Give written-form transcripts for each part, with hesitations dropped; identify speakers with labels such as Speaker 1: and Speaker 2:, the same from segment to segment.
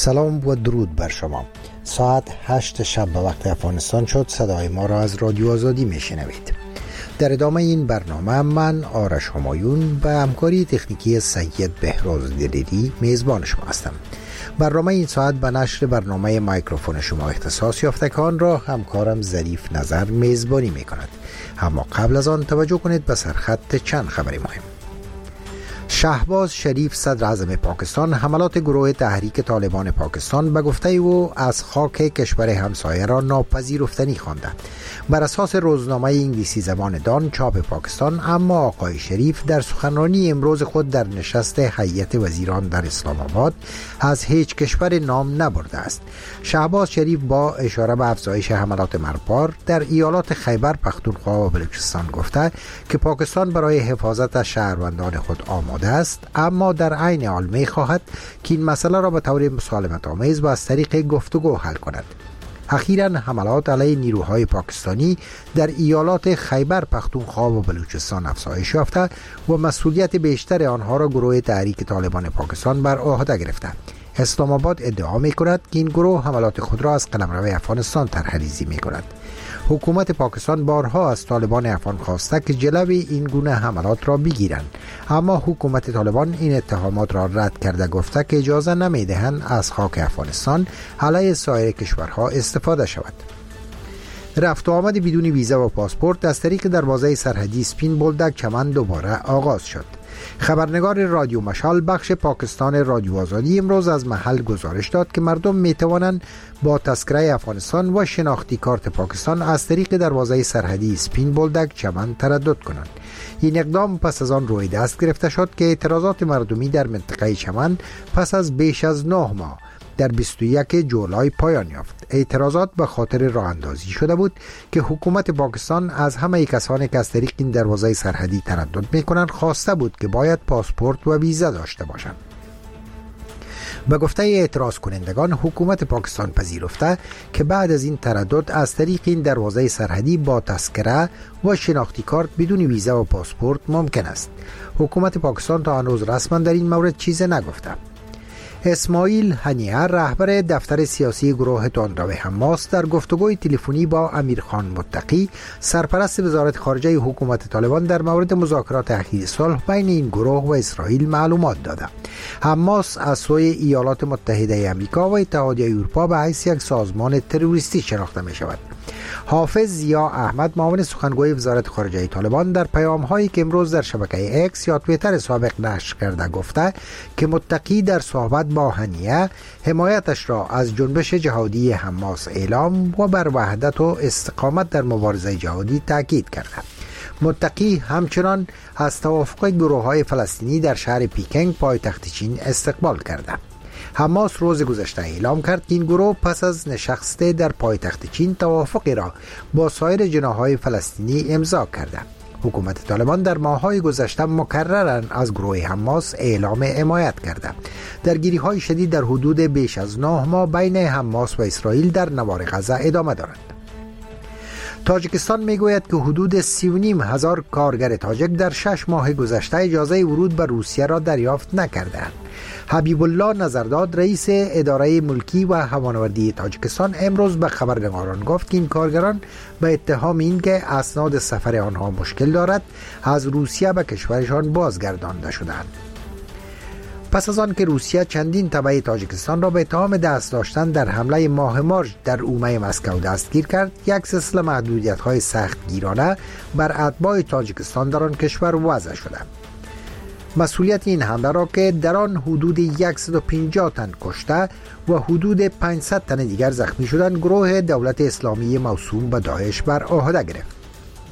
Speaker 1: سلام و درود بر شما. ساعت 8 شب به وقت افغانستان شد. صدای ما را از رادیو آزادی میشنوید. در ادامه این برنامه من آرش همایون به همکاری تکنیکی سید بهروز دلیری میزبان شما هستم. برنامه این ساعت به نشر برنامه مایکروفون شما اختصاص یافته که آن را همکارم ظریف نظر میزبانی میکند. اما قبل از آن توجه کنید به سرخط چند خبر مهم. شهباز شریف صدر اعظم پاکستان حملات گروه تحریک طالبان پاکستان به گفته او از خاک کشور همسایه را ناپذیرفتنی خوانده. بر اساس روزنامه انگلیسی زبان دان چاپ پاکستان، اما آقای شریف در سخنرانی امروز خود در نشست هیئت وزیران در اسلام آباد از هیچ کشور نام نبرده است. شهباز شریف با اشاره به افزایش حملات مرگبار در ایالات خیبر پختونخوا و بلوچستان گفته که پاکستان برای حفاظت از شهروندان خود آماده است، اما در عین حال می خواهد که این مسئله را به طور مسالمت آمیز و از طریق گفتگو حل کند. اخیراً حملات علیه نیروهای پاکستانی در ایالات خیبر پختونخوا و بلوچستان افزایش یافته و مسئولیت بیشتر آنها را گروه تحریک طالبان پاکستان بر عهده گرفته. اسلام آباد ادعا می کند که این گروه حملات خود را از قلمرو افغانستان طرح‌ریزی می کند. حکومت پاکستان بارها از طالبان افغان خواسته که جلوی این گونه حملات را بگیرند، اما حکومت طالبان این اتهامات را رد کرده گفته که اجازه نمی‌دهند از خاک افغانستان علیه سایر کشورها استفاده شود. رفت و آمد بدون ویزا و پاسپورت از طریق دروازه سرحدی سپین بولدک چمن دوباره آغاز شد. خبرنگار رادیو مشال بخش پاکستان رادیو آزادی امروز از محل گزارش داد که مردم می توانند با تذکره افغانستان و شناختی کارت پاکستان از طریق دروازه سرحدی سپین بولدک چمن تردد کنند. این اقدام پس از آن روی دست گرفته شد که اعتراضات مردمی در منطقه چمن پس از بیش از 9 ماه در 21 جولای پایان یافت. اعتراضات به خاطر راه اندازی شده بود که حکومت پاکستان از همه کسانی که از طریق این دروازه سرحدی تردد میکنند خواسته بود که باید پاسپورت و ویزا داشته باشند. به گفته اعتراض کنندگان، حکومت پاکستان پذیرفته که بعد از این تردد از طریق این دروازه سرحدی با تذکره و شناختی کارت بدون ویزا و پاسپورت ممکن است. حکومت پاکستان تا هنوز رسما در این مورد چیزی نگفته. اسماعیل هنیه رهبر دفتر سیاسی گروه تندرو حماس در گفتگوی تلفنی با امیرخان متقی سرپرست وزارت خارجه حکومت طالبان در مورد مذاکرات اخیر صلح بین این گروه و اسرائیل معلومات داده. حماس از سوی ایالات متحده آمریکا و اتحادیه اروپا به حیث یک سازمان تروریستی شناخته می شود. حافظ ضیا احمد معاون سخنگوی وزارت خارجه طالبان در پیام‌هایی که امروز در شبکه اکس یا توییتر سابق نشر کرده گفته که متقی در صحبت با هنیه حمایتش را از جنبش جهادی حماس اعلام و بر وحدت و استقامت در مبارزه جهادی تاکید کرده. متقی همچنان از توافق گروه‌های فلسطینی در شهر پیکنگ پایتخت چین استقبال کرده. حماس روز گذشته اعلام کرد که این گروه پس از نشست در پایتخت چین توافقی را با سایر جناح‌های فلسطینی امضا کرده. حکومت طالبان در ماه‌های گذشته مکرراً از گروه حماس اعلام حمایت کرده. درگیری‌های شدید در حدود بیش از 9 ماه بین حماس و اسرائیل در نوار غزه ادامه دارد. تاجیکستان میگوید که حدود 3,500 کارگر تاجیک در 6 ماه گذشته اجازه ورود به روسیه را دریافت نکردند. حبیب الله نظرداد رئیس اداره ملکی و هوانوردی تاجیکستان امروز به خبرنگاران گفت که این کارگران به اتهام اینکه اسناد سفر آنها مشکل دارد از روسیه به کشورشان بازگردانده شدند. پس از آن که روسیه چندین تبع تاجیکستان را به اتهام دست داشتن در حمله ماه مارچ در اومه مسکو دستگیر کرد، یک سلسله محدودیت‌های سختگیرانه بر اتباع تاجیکستان در آن کشور وضع شده. مسئولیت این حمله را که در آن حدود 150 تن کشته و حدود 500 تن دیگر زخمی شدند، گروه دولت اسلامی موسوم به داعش بر عهده گرفت.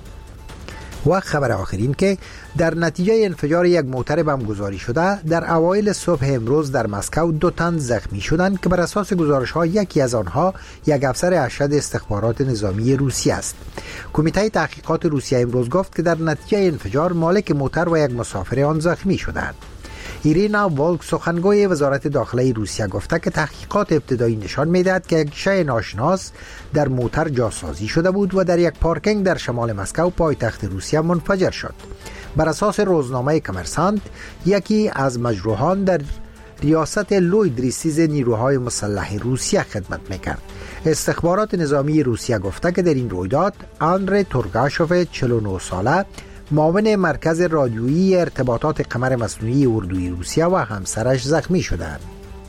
Speaker 1: و خبر آخرین که در نتیجه انفجار یک موتر بمبگذاری شده در اوایل صبح امروز در مسکو 2 تن زخمی شدند که بر اساس گزارش‌ها یکی از آنها یک افسر ارشد استخبارات نظامی روسیه است. کمیته تحقیقات روسیه امروز گفت که در نتیجه انفجار مالک موتر و یک مسافر آن زخمی شدند. ایرینا والک سخنگوی وزارت داخله روسیه گفته که تحقیقات ابتدایی نشان می‌دهد که یک شی ناشناس در موتر جاسازی شده بود و در یک پارکینگ در شمال مسکو پایتخت روسیه منفجر شد. بر اساس روزنامه کمرسانت یکی از مجروحان در ریاست لوید ریسیز نیروهای مسلح روسیه خدمت میکرد. استخبارات نظامی روسیه گفته که در این رویداد آندری تورگاشوف 49 ساله معاون مرکز رادیویی ارتباطات قمر مصنوعی اردوی روسیه و همسرش زخمی شدند.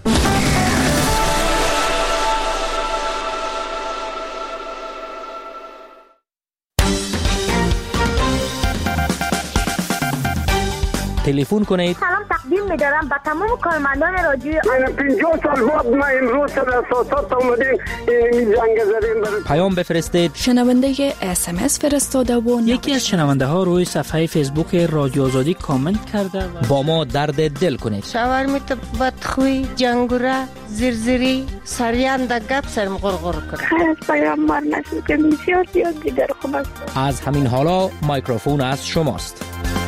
Speaker 2: تلفن کنید.
Speaker 3: سلام تقدیم می‌دارم به تمام کارمندان رادیو.
Speaker 4: 50 سال بعد ما امروز سر اساسات اومدیم این جنگ زدیم.
Speaker 2: پیام بفرستید.
Speaker 5: شنونده SMS فرستاده و
Speaker 6: یکی از شنونده ها روی صفحه فیسبوک رادیو آزادی کامنت کرده و
Speaker 2: با ما درد دل کنید.
Speaker 7: شاورمیت بدخوی، جنگوره، زرزری، سریان دا گپ سرم غرغر کنه.
Speaker 3: خیلی از پیام مار نشد که بسیار زیاد دیگر خوب است.
Speaker 2: از همین حالا میکروفون از شماست.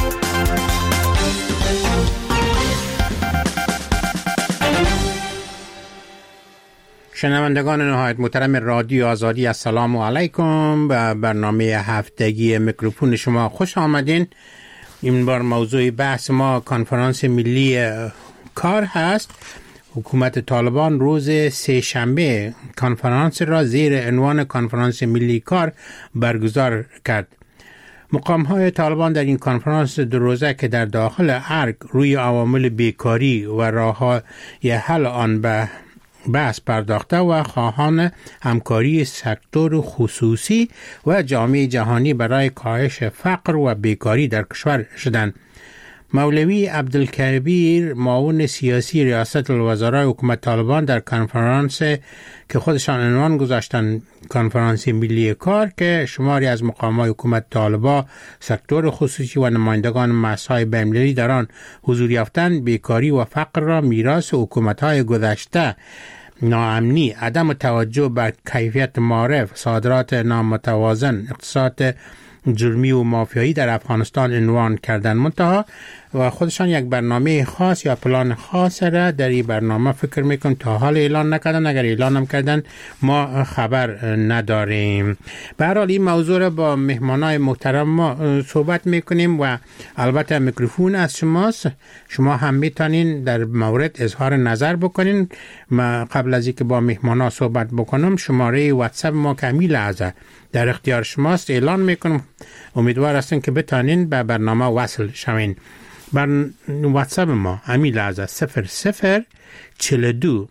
Speaker 8: شنوندگان نهایت محترم رادیو آزادی، السلام علیکم. به برنامه هفتگی میکروفون شما خوش آمدین. این بار موضوع بحث ما کنفرانس ملی کار هست. حکومت طالبان روز سه‌شنبه کنفرانس را زیر عنوان کنفرانس ملی کار برگزار کرد. مقام‌های طالبان در این کنفرانس دو روزه که در داخل ارگ روی عوامل بیکاری و راه‌های حل آن به بحث پرداخته و خواهان همکاری سکتور خصوصی و جامعه جهانی برای کاهش فقر و بیکاری در کشور شدند. مولوی عبدالکبیر معاون سیاسی ریاست الوزراء حکومت طالبان در کنفرانس که خودشان عنوان گذاشتن کنفرانس ملی کار که شماری از مقامات حکومت طالبان، سکتور خصوصی و نمایندگان مسائل بین‌المللی در آن حضور یافتند، بیکاری و فقر را میراث حکومت‌های گذشته، ناامنی، عدم توجه به کیفیت معارف، صادرات نامتوازن، اقتصاد جرمی و مافیایی در افغانستان عنوان کردن. منتها و خودشان یک برنامه خاص یا پلان خاص را در این برنامه فکر میکنم تا حال اعلان نکردن. اگر اعلان هم کردن ما خبر نداریم. به هر حال این موضوع را با مهمانای محترم ما صحبت میکنیم و البته میکروفون از شماست. شما هم میتونین در مورد اظهار نظر بکنین. ما قبل از اینکه با مهمانا صحبت بکنم شماره واتساپ ما که همین لحظه در اختیار شماست اعلان میکنم. امیدوار هستم که بتانین به برنامه وصل شوین. بر واتساپ ما همین لحظه 00 42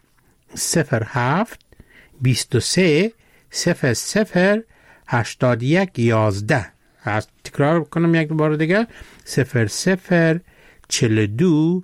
Speaker 8: 07 23 00 81 11. تکرار کنم یک بار دیگه 00 42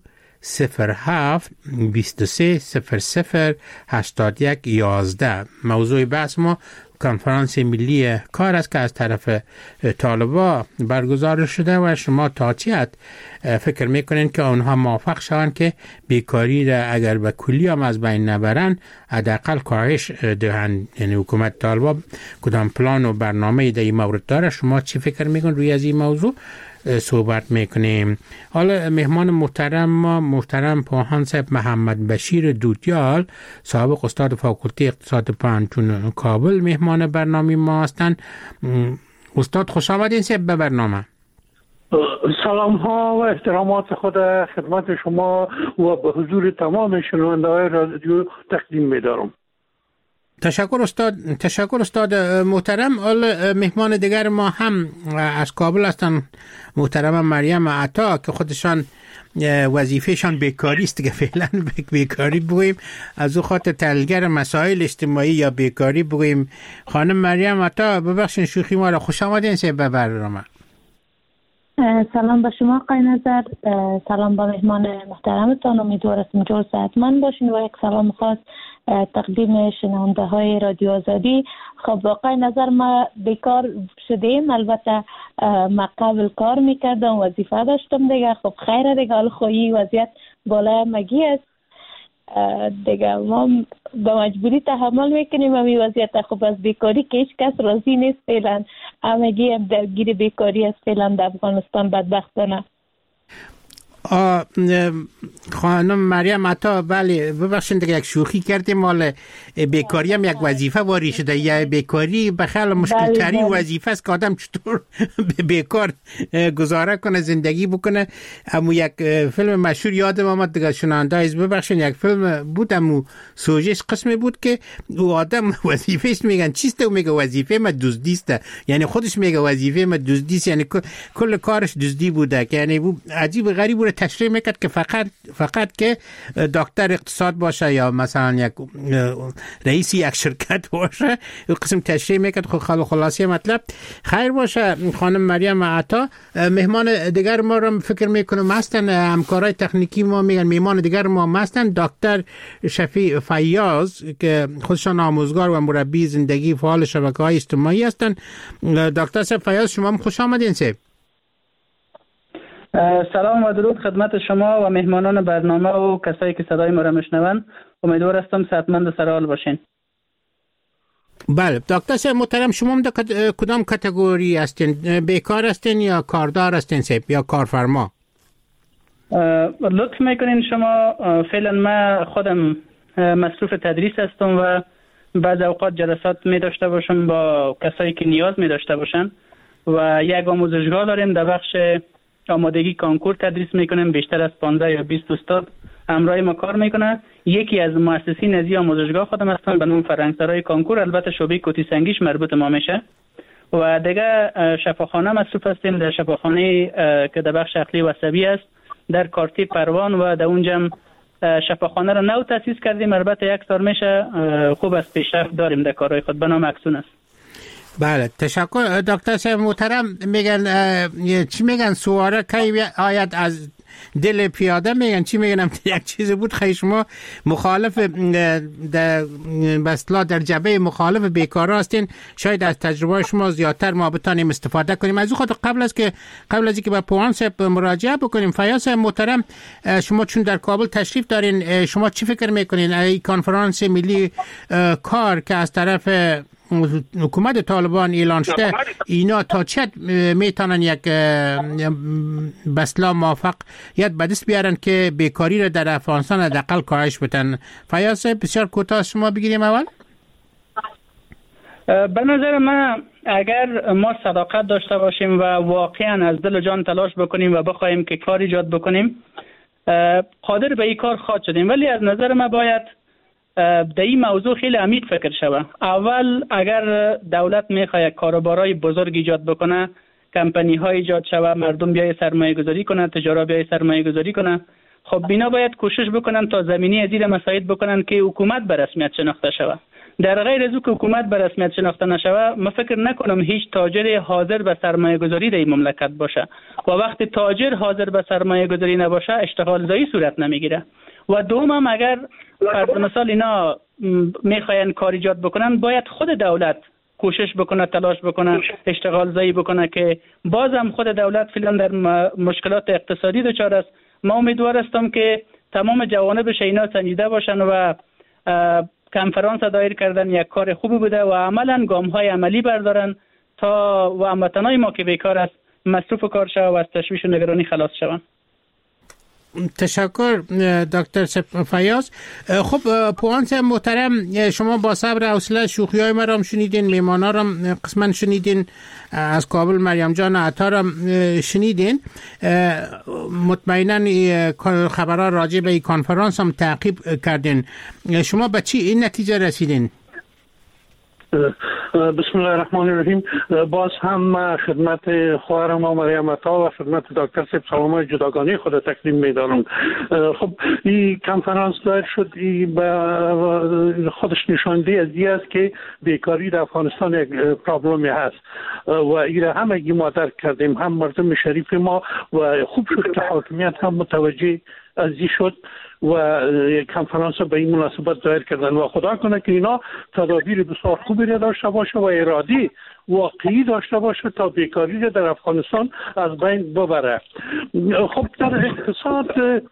Speaker 8: 07 23 00 81 11. موضوع بحث ما کنفرانس ملی کار است که از طرف طالبان برگزار شده و شما تا چی حد فکر میکنین که اونها موافق شوند که بیکاری را اگر به کلی هم از بین نبرن حداقل کاهش دهند؟ یعنی حکومت طالبان کدام پلان و برنامه در این مورد داره؟ شما چی فکر میکنین روی از این موضوع صحبت میکنیم؟ حالا مهمان محترم پوهان صاحب محمد بشیر دودیال، سابق استاد فاکولته اقتصاد پانتون کابل، مهمان برنامه ما هستند. استاد خوش آمدین صاحب به برنامه.
Speaker 4: سلام ها و احترامات خود خدمت شما و به حضور تمام شنونده های رادیو تقدیم می‌دارم.
Speaker 8: تشکر استاد محترم. مهمان دیگر ما هم از کابل هستن، محترم مریم عطا که خودشان وظیفهشان بیکاری است که فعلا بیکاری بگوییم، از او خاطر تحلیلگر مسائل اجتماعی یا بیکاری بگوییم. خانم مریم عطا ببخشید شوخی ما را، خوش آمدین به برنامه.
Speaker 9: سلام به شما آقای نظر، سلام به مهمان محترمتان، امیدوارم جور صحتمند باشین و یک سلام خاص تقدیم شنونده های رادیو آزادی. خب آقای نظر ما بیکار شدیم، البته ما قبل کار میکردم، وظیفه داشتم دیگه. خب خیره دیگه، حال خویی وضعیت بالای مگی است دیگه، ما به مجبوری تحمل میکنیم همی وضعیت. خب از بیکاری که هیچ کس راضی نیست فعلا، همگی هم درگیر بیکاری است فعلا در افغانستان بدبختانه.
Speaker 8: خانم مریم عطا، بله ببخشید دیگه یک شوخی کردیم، مال بیکاری هم یک وظیفه واری شده. یا بیکاری بخیال مشکل ترین وظیفه است که آدم چطور بیکار گزاره کنه، زندگی بکنه. اما یک فیلم مشهور یادم آمد دیگه، شنونده از ببخشید، یک فیلم بود اما سوژهش قسمی بود که او آدم وظیفهش میگن چیست و میگه وظیفه من دزدیسته، یعنی خودش میگه وظیفه من دزدیست، یعنی کل کارش دزدی بوده، که یعنی عجیب غریب بود تشریح میکرد که فقط که دکتر اقتصاد باشه یا مثلا یک رئیس یک شرکت باشه، این قسم تشریح میکرد. خلاصه مطلب خیر باشه. خانم مریم عطا، مهمان دیگر ما رو فکر میکنم هستن، همکارای تکنیکی ما میگن مهمان دیگر ما هستن دکتر شفیع فیاض که خودشان آموزگار و مربی زندگی فعال شبکه‌های اجتماعی هستن. دکتر فیاض، شما خوش آمدین.
Speaker 10: سلام و درود خدمت شما و مهمانان برنامه و کسایی که صدای ما را میشنوند. امیدوار هستم صحتمند و سرحال باشین.
Speaker 8: بله دکتر صاحب محترم، شما در کدام کاتگوری هستین؟ بیکار هستین یا کاردار هستین یا کارفرما؟
Speaker 10: لطف میکنین شما. فعلا من خودم مصروف تدریس هستم و بعض اوقات جلسات می داشته باشم با کسایی که نیاز می داشته باشن و یک آموزشگاه داریم در بخش آمادگی کنکور تدریس میکنیم. بیشتر از 15 یا 20 استاد همراه ما کار میکنه. یکی از مؤسسین از این آموزشگاه خودم هستم به نام فرهنگسرای کنکور، البته شعبه کوتی سنگیش مربوط ما میشه. و دیگه شفاخانه مصروف هستیم، در شفاخانه که در بخش عقلی و عصبی است در کارتی پروان و در اونجا شفاخانه رو نو تاسیس کردیم. البته یک سال میشه، خوب است، پیشرفت داریم در کارهای خود. به نام اکسون است.
Speaker 8: بله تشکر دکتر صاحب محترم. میگن چی میگن سواره کی آید از دل پیاده، میگن چی میگن؟ یک چیزی بود خیلی شما مخالف در جبهه مخالف بیکارا هستین، شاید از تجربه شما زیادتر ما بتانیم استفاده کنیم. از خود قبل از اینکه به پوان صاحب مراجعه بکنیم، فیاض صاحب محترم، شما چون در کابل تشریف دارین، شما چی فکر میکنین این کنفرانس ملی کار که از طرف حکومت طالبان اعلان شده، اینا تا چه میتونن یک بسلا موفقیت به دست بیارن که بیکاری را در افغانستان حداقل کاهش بدن؟ فیاض صاحب بسیار کوتاه شما بگیریم اول.
Speaker 10: به نظر من اگر ما صداقت داشته باشیم و واقعا از دل و جان تلاش بکنیم و بخوایم که کار ایجاد بکنیم، قادر به این کار خواهد شدیم. ولی از نظر من باید در این موضوع خیلی عمیق فکر شود. اول اگر دولت میخواد کاروبارای بزرگ ایجاد بکنه، کمپانی های ایجاد شود، مردم بیای سرمایه گذاری کنن، تجارت بیای سرمایه گذاری کنن، خب بینا باید کوشش بکنن تا زمینی از این مساعد بکنن که حکومت به رسمیت شناخته شود. در غیر از که حکومت به رسمیت شناخته نشود، من فکر نکنم هیچ تاجر حاضر به سرمایه گذاری در این مملکت باشه و وقتی تاجر حاضر به سرمایه گذاری نباشه، اشتغال زایی صورت نمیگیره. و دوم اگر فرض مثال اینا میخواین کار ایجاد بکنن، باید خود دولت کوشش بکنه، تلاش بکنه، اشتغال زایی بکنه که بازم خود دولت فعلا در مشکلات اقتصادی دچار است. ما امیدوار هستم که تمام جوانبش اینا سنجیده باشن و کنفرانس دایر کردن یک کار خوبی بوده و عملا گام‌های عملی بردارن تا و هموطنای ما که بیکار است مصروف کار شوند و از تشویش و نگرانی خلاص شوند.
Speaker 8: تشکر دکتر فیاض. خب پوان صاحب محترم، شما با صبر و حوصله شوخی‌های ما را شنیدین، میهمانا را قسما شنیدین، از کابل مریم جان عطا را شنیدین، مطمئنا خبرها راجع به این کنفرانس هم تعقیب کردین. شما به چی این نتیجه رسیدین؟
Speaker 4: بسم الله الرحمن الرحیم. باز هم خدمت خواهرم مریم عطا و خدمت دکتر صاحب سلامای جداگانه خود تقدیم می‌دارم. خب این کنفرانس دایر شد، به خودش نشانده از این است که بیکاری در افغانستان یک پرابلمی هست و این همگی ما درک کردیم، هم مردم شریف ما، و خوب شد که حاکمیت هم متوجه ازی شد و کنفرانس به این مناسبت دایر کردن و خدا کنه که اینا تدابیر بسیار خوبی را داشته باشه و ارادی واقعی داشته باشه تا بیکاری را در افغانستان از بین ببره. خب در اقتصاد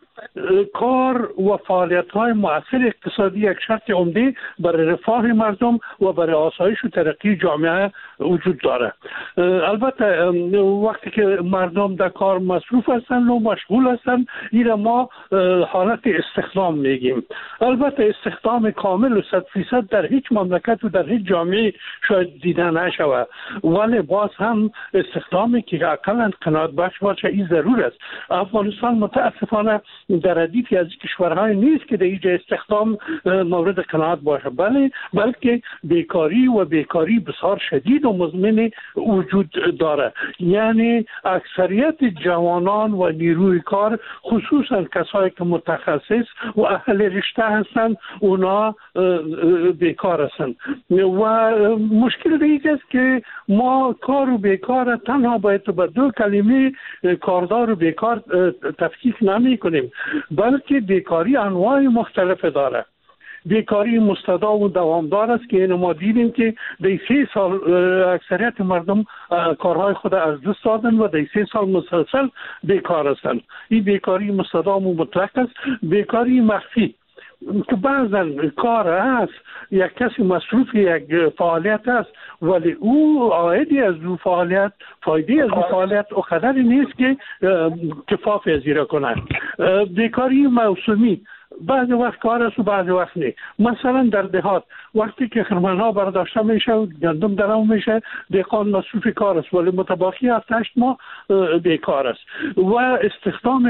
Speaker 4: کار و فعالیت‌های مؤثر اقتصادی یک شرط عمده برای رفاه مردم و برای آسایش و ترقی جامعه وجود داره. البته وقتی که مردم در کار مصروف هستند و مشغول هستند این ما حالت استخدام میگیم. البته استخدام کامل و 100% در هیچ مملکت و در هیچ جامعه شاید دیده نشود، ولی باز هم استخدامی که اقلا قناعت بخش باشه این ضرور است. افغانستان متاسفانه در ردیفی از کشورهای نیست که در اینجا استخدام مورد قناعت باشه، بلکه بیکاری بسیار شدید و مزمن وجود داره. یعنی اکثریت جوانان و نیروی کار خصوصا کسایی که متخصص و اهل رشته هستند اونا بیکار هستند و مشکل دیگه است که ما کار و بیکار تنها باید به دو کلمه کاردار و بیکار تفکیک نمی کنیم، بلکه بیکاری انواع مختلف داره. بیکاری مستدام و دوامدار است که ما دیدیم که در 3 سال اکثریت مردم کارهای خود از دست دادن و در 3 سال مسلسل بیکار هستند. این بیکاری مستدام و مطلق است. بیکاری مخفی که بعضا کار است، یک کسی مصروف یک فعالیت است ولی او عایدی از او فعالیت، فایده از او فعالیت او قدری نیست که کفاف ازیره کنند. بیکاری موسمی بعضی وقت کار است و بعضی وقت نه. مثلا در دهات وقتی که خرمنها برداشته میشه و گندم درام میشه دهقان مصروف کار است ولی متباقی 7-8 ماه بیکار است. و استخدام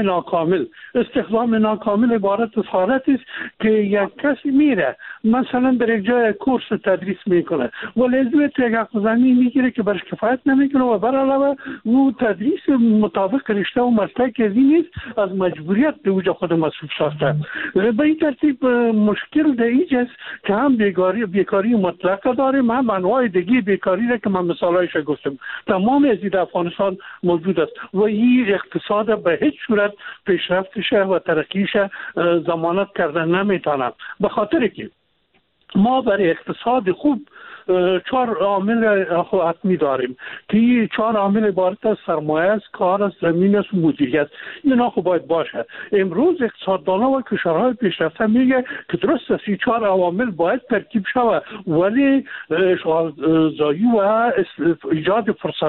Speaker 4: ناکامل عبارت از حالتی است که یک کسی میره مثلا در یک جای کورس تدریس میکنه ولی از روی یک زمین میگیره که برش کفایت نمیکنه و بر علاوه او تدریس مطابق رشته و مسلک نیست، از مجبوریت به وجه خود مصروف ساخته. به این ترتیب مشکل در اینجاست که هم بیکاری مطلق داریم، هم انواع دیگه بیکاری را که من مثالایش گفتم تمام از در افغانستان موجود است و این اقتصاد به هیچ صورت پیشرفتش و ترقیش ضمانت کردن نمیتونه، به خاطر که ما برای اقتصاد خوب 4 عامل حتمی داریم که این 4 عامل عبارت از سرمایه است، کار است، زمین است و مدیریت. اینا خب باید باشه. امروز اقتصاددانا و کشورهای پیشرفته میگه که درست است این 4 عوامل باید ترکیب شود ولی اشغالزایی و ایجاد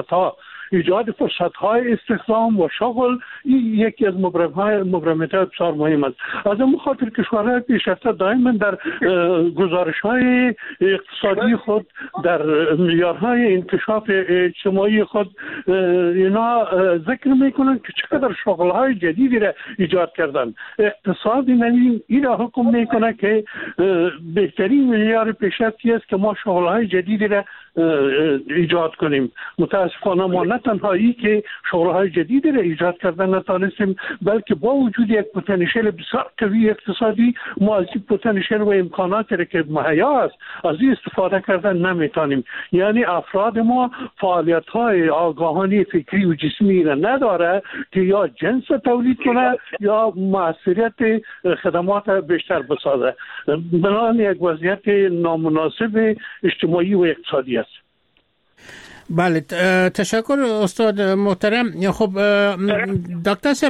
Speaker 4: فرصت‌های استخدام و شغل یکی از مبرمات بسیار مهم است. از این خاطر کشورهای پیشرفته دائما در گزارش‌های اقتصادی خود، در معیارهای انکشاف اجتماعی خود اینا ذکر میکنن که چقدر شغل‌های جدیدی را ایجاد کردن. اقتصاد این را حکم میکنه که بهترین معیار پیشرفتی است که ما شغل‌های جدیدی را ایجاد کنیم. متاسفانه ما نه تنها ای که شغل‌های جدیدی را ایجاد کردن نتانستیم، بلکه با وجود یک پتانسیل بسیار قوی اقتصادی ما از این پتانسیل و امکاناتی که مهیا است از این استفاده کردن نمیتونیم. یعنی افراد ما فعالیت‌های آگاهانه فکری و جسمی را نداره که یا جنس تولید کنه یا موثریت خدمات بیشتر بسازه. بنابراین یک وضعیت نامناسب اجتماعی و اقتصادی است.
Speaker 8: بله، تشکر استاد محترم. خب دکتر صاحب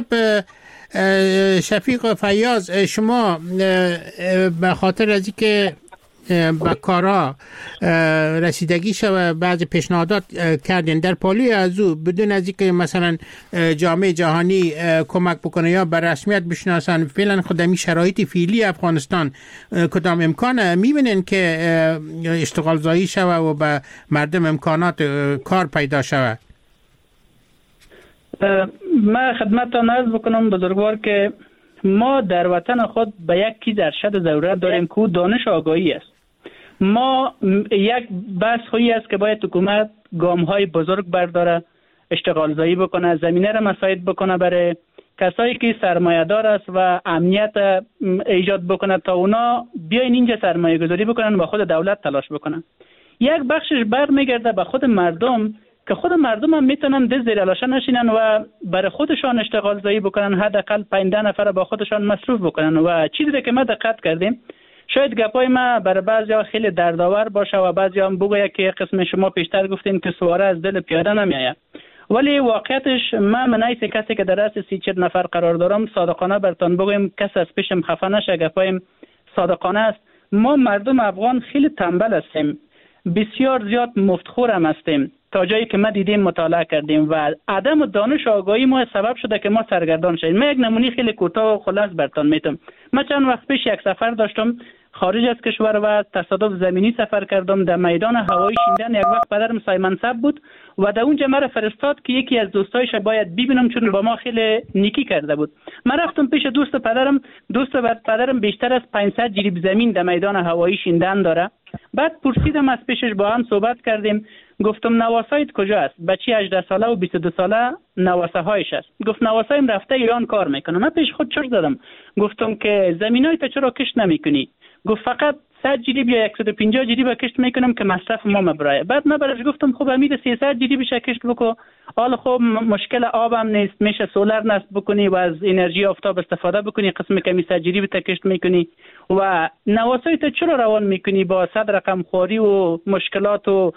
Speaker 8: شفیق فیاض، شما به خاطر از اینکه به کارا رسیدگی شو بعضی پیشنهادات کردین در پالوی از او بدون از اینکه مثلا جامعه جهانی کمک بکنه یا به رسمیت بشناسن فعلا خودمی شرایط فعلی افغانستان کدام امکان میبینین که اشتغال زایی شوه و به مردم امکانات کار پیدا شوه؟
Speaker 10: من خدمتتان عرض بکنم بزرگوار که ما در وطن خود به یک چیز ارشد ضرورت داریم که دانش آگاهی است. ما یک بحث خویی است که باید حکومت گام‌های بزرگ برداره، اشتغال زایی بکنه، زمینه را مساعد بکنه برای کسایی که سرمایه دار است و امنیت ایجاد بکنه تا اونا بیاین اینجا سرمایه گذاری بکنن و خود دولت تلاش بکنن. یک بخشش برمیگرده به خود مردم که خود مردم هم میتونن دست زیر لاشه نشینن و برای خودشان اشتغال زایی بکنن، حداقل 15 نفر با خودشان مصروف بکنن. و چیزی که ما دقت کردیم، شاید گپای ما برای بعضیا خیلی دردآور باشه و بعضیا هم بگوید که قسم شما پیشتر گفتین که سواره از دل پیاده نمیآید، ولی واقعیتش من حیث کسی که در رأس 30-40 نفر قرار دارم صادقانه برتان بگویم کس از پیشم خفه نشه، گپایم صادقانه است. ما مردم افغان خیلی تنبل هستیم، بسیار زیاد مفتخور هم هستیم. تا جایی که ما دیدیم مطالعه کردیم و عدم دانش و آگاهی ما سبب شده که ما سرگردان شدیم. من یک نمونه خیلی کوتاه و خلاص برتان میتم. من چند وقت پیش یک سفر داشتم خارج از کشور و تصادف زمینی سفر کردم. در میدان هوایی شیندن یک وقت پدرم سای منصب بود و در اونجا مرا فرستاد که یکی از دوستایش باید ببینم، چون با ما خیلی نیکی کرده بود. من رفتم پیش دوست پدرم بیشتر از 500 جریب زمین در میدان هوایی شیندن داره. بعد پرسیدم از پیشش، با هم صحبت کردیم. گفتم نواسایت کجا است؟ بچی 18 ساله و 22 ساله نواسه هایش است. گفت نواسایم رفته ایران کار میکنه. من پیش خود چرت زدم، گفتم که زمینای تو چرا کشت نمیکنی؟ گفت فقط 100 جریب یا 150 جریب کشت میکنم که مصرف ما مبرای. بعد من برش گفتم خب امید 300 جریبش کشت بکو، حالا خب مشکل آبم نیست، میشه سولار نصب بکنی و از انرژی آفتاب استفاده بکنی، قسم کمی 100 جریب تا کشت میکنی و نواسای تو چرا روان میکنی با 100 رقم خوری و مشکلات و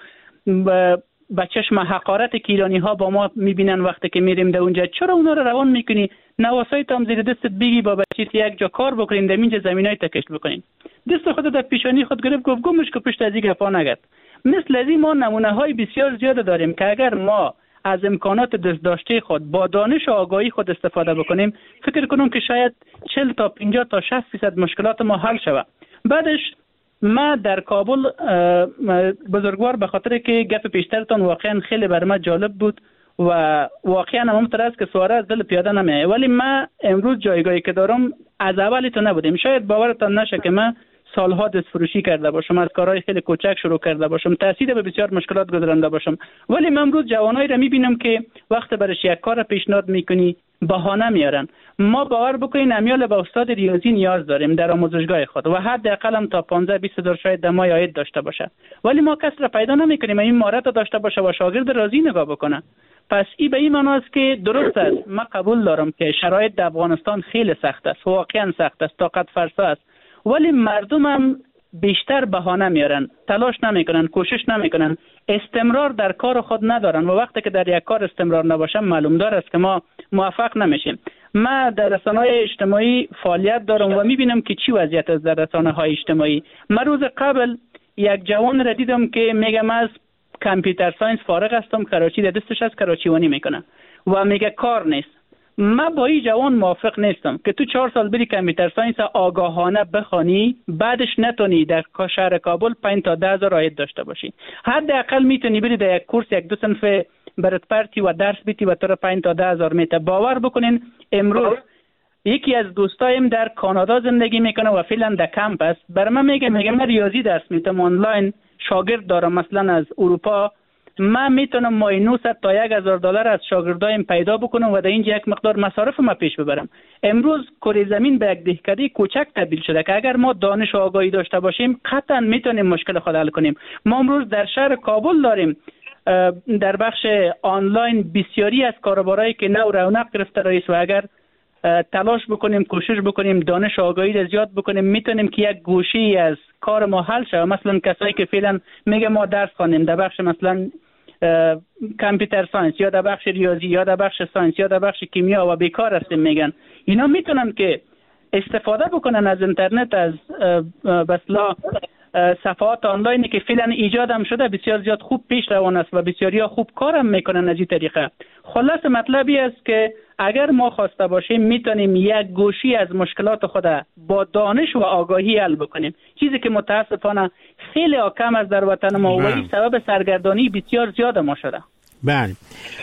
Speaker 10: با چشم حقارت که ایرانی ها با ما میبینن وقتی که میریم در اونجا، چرا اونا رو روان میکنی؟ نواسای تو هم زیر دستت بگی با بچیت یک جا کار بکنین، در اینجا زمینای تکشت بکنین. دست خود در پیشانی خود گرفت، گفت گمش که پشت از این گپا نگرد. مثل از این ما نمونه های بسیار زیاد داریم که اگر ما از امکانات دست داشته خود با دانش و آگاهی خود استفاده بکنیم، فکر کنم که شاید 40 تا 50 تا 60% مشکلات ما حل شود. بعدش ما در کابل بزرگوار، به خاطر که گپ پیشترتان واقعا خیلی بر ما جالب بود و واقعا هم است که سواره از دل پیاده نمیایه، ولی ما امروز جایگاهی که دارم از اولی تو نبودیم. شاید باورتان نشه که من سالها دست فروشی کرده باشم، از کارهای خیلی کوچک شروع کرده باشم، تأثیر به بسیار مشکلات گذرانده باشم، ولی من امروز جوانایی را میبینم که وقت برش یک کار پیشنهاد میکنی بهانه میارن. ما باور بکنین امیال به استاد ریاضی نیاز داریم در آموزشگاه خود و حداقل هم تا 15-20 هزار شاید در ماه عاید داشته باشه، ولی ما کس را پیدا نمیکنیم این مهارت داشته باشه و شاگرد راضی نگاه بکنه. پس این به این معنی است که درست است، من قبول دارم که شرایط در افغانستان خیلی سخت است، واقعا سخت است، طاقت فرسا است، ولی مردم هم بیشتر بهانه میارن، تلاش نمیکنن، کوشش نمیکنن، استمرار در کار خود ندارن و وقتی که در یک کار استمرار نباشم معلوم دار است که ما موفق نمیشیم. من در رسانه‌های اجتماعی فعالیت دارم و میبینم که چی وضعیت است در رسانه‌های اجتماعی. من روز قبل یک جوان را دیدم که میگه من از کامپیوتر ساینس فارغ هستم، کراچی در دستش از کراچیوانی میکنه و میگه کار نیست. من با این جوان موافق نیستم که تو 4 سال بری کامپیوتر ساینس آگاهانه بخوانی، بعدش نتونی در شهر کابل 5 تا 10 هزار عاید داشته باشی. حداقل میتونی بری در یک کورس 1-2 صنف برات پرتی و درس بیتی و تو را 5 تا 10 هزار میته. باور بکنین امروز یکی از دوستایم در کانادا زندگی میکنه و فعلا در کمپ است، برای من میگه من ریاضی درس میتم، آنلاین شاگرد دارم مثلا از اروپا، من میتونم ماهی 900 تا 1000 دلار از شاگردایم پیدا بکنم و در اینجا یک مقدار مصارف ما پیش ببرم. امروز کره زمین به یک دهکده کوچک تبدیل شده که اگر ما دانش و آگاهی داشته باشیم قطعا میتونیم مشکل خود حل کنیم. ما امروز در شهر کابل داریم در بخش آنلاین بسیاری از کاروبارایی که نو رونق گرفته رئیس و اگر تلاش بکنیم، کوشش بکنیم، دانش و آگاهی را زیاد بکنیم، میتونیم که یک گوشه‌ای از کار ما حل شه. مثلا کسایی که فعلا میگه ما درس خوانیم در بخش مثلا کامپیوتر ساینس یا در بخش ریاضی یا در بخش ساینس یا در بخش کیمیا و بیکار هستیم میگن، اینا میتونن که استفاده بکنن از اینترنت، از بسلا صفحات آنلاینی که فعلا ایجاد هم شده، بسیار زیاد خوب پیش روان است و بسیاری ها خوب کارم میکنن از این طریقه. خلاص مطلبی است که اگر ما خواسته باشیم میتونیم یک گوشی از مشکلات خود با دانش و آگاهی حل بکنیم، چیزی که متاسفانه خیلی کم از در وطن ما و این سبب سرگردانی بسیار زیاد ما شده.
Speaker 8: بله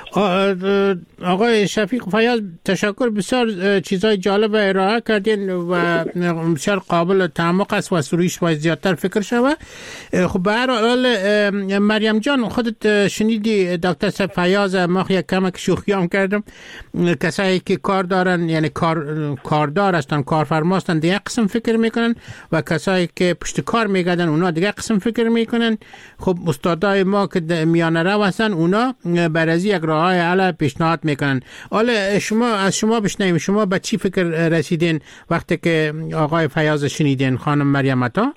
Speaker 8: آقای شفیق فیاض، تشکر، بسیار چیزای جالب ارائه کردین و بسیار قابل تعمق است و سرویش باید زیادتر فکر شوه. خب به هر حال مریم جان، خودت شنیدی دکتر فیاض، ما یک کمک شوخی هم کردم، کسایی که کار دارن یعنی کاردار هستن، کارفرما هستن دیگه قسم فکر میکنن و کسایی که پشت کار میگردن اونا دیگه قسم فکر میکنن. خب استادای ما که میانه رو هستن اونا برازی یک راههای حل پیشنهاد میکنن. حالا از شما بشنویم، شما به چی فکر رسیدین وقتی که آقای فیاض شنیدین، خانم مریم عطا؟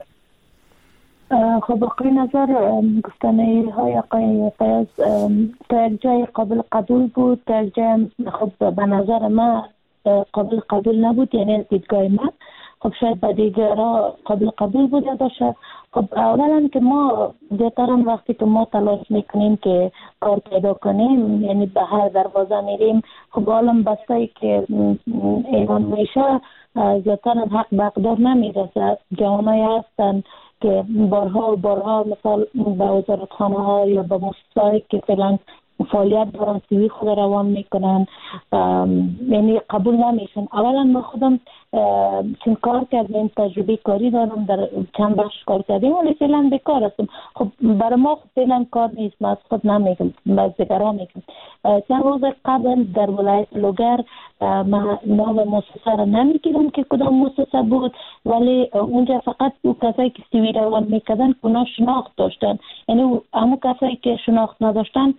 Speaker 9: خب آقای نظر گفتنه های آقای فیاض تا یک جای قابل قبول بود، تا یک جای خب به نظر من قابل قبول نبود، یعنی از دیدگاه من. خب شاید به دیگرها قابل قبول بوده باشه. خب اولا که ما بهترین وقتی که ما تلاش میکنیم که کار پیدا کنیم، یعنی به هر دروازه میریم، خب عالم بسته که ایوان میشه زیادتر حق به اقدار نمیرسه. جوانایی هستن که بارها مثال به وزارتخانه ها یا به مؤسسه‌ای که فعلا فعالیت دارن سیوی خود روان میکنن، یعنی قبول نمیشن. اولا ما خودم چون کار کردیم، تجربه کاری دارم، در چند بخش کار کردیم ولی فعلا بیکار هستم. خب برای ما فعلا کار نیست، ما از خود نمیگم، ما از دیگران میگم. چند روز قبل در ولایت لوگر ما نام مؤسسه را نمیگیرم که کدام مؤسسه بود، ولی اونجا فقط او کسایی که سیوی روان میکردن اونا شناخت داشتن، یعنی همون کسایی که شناخت نداشتن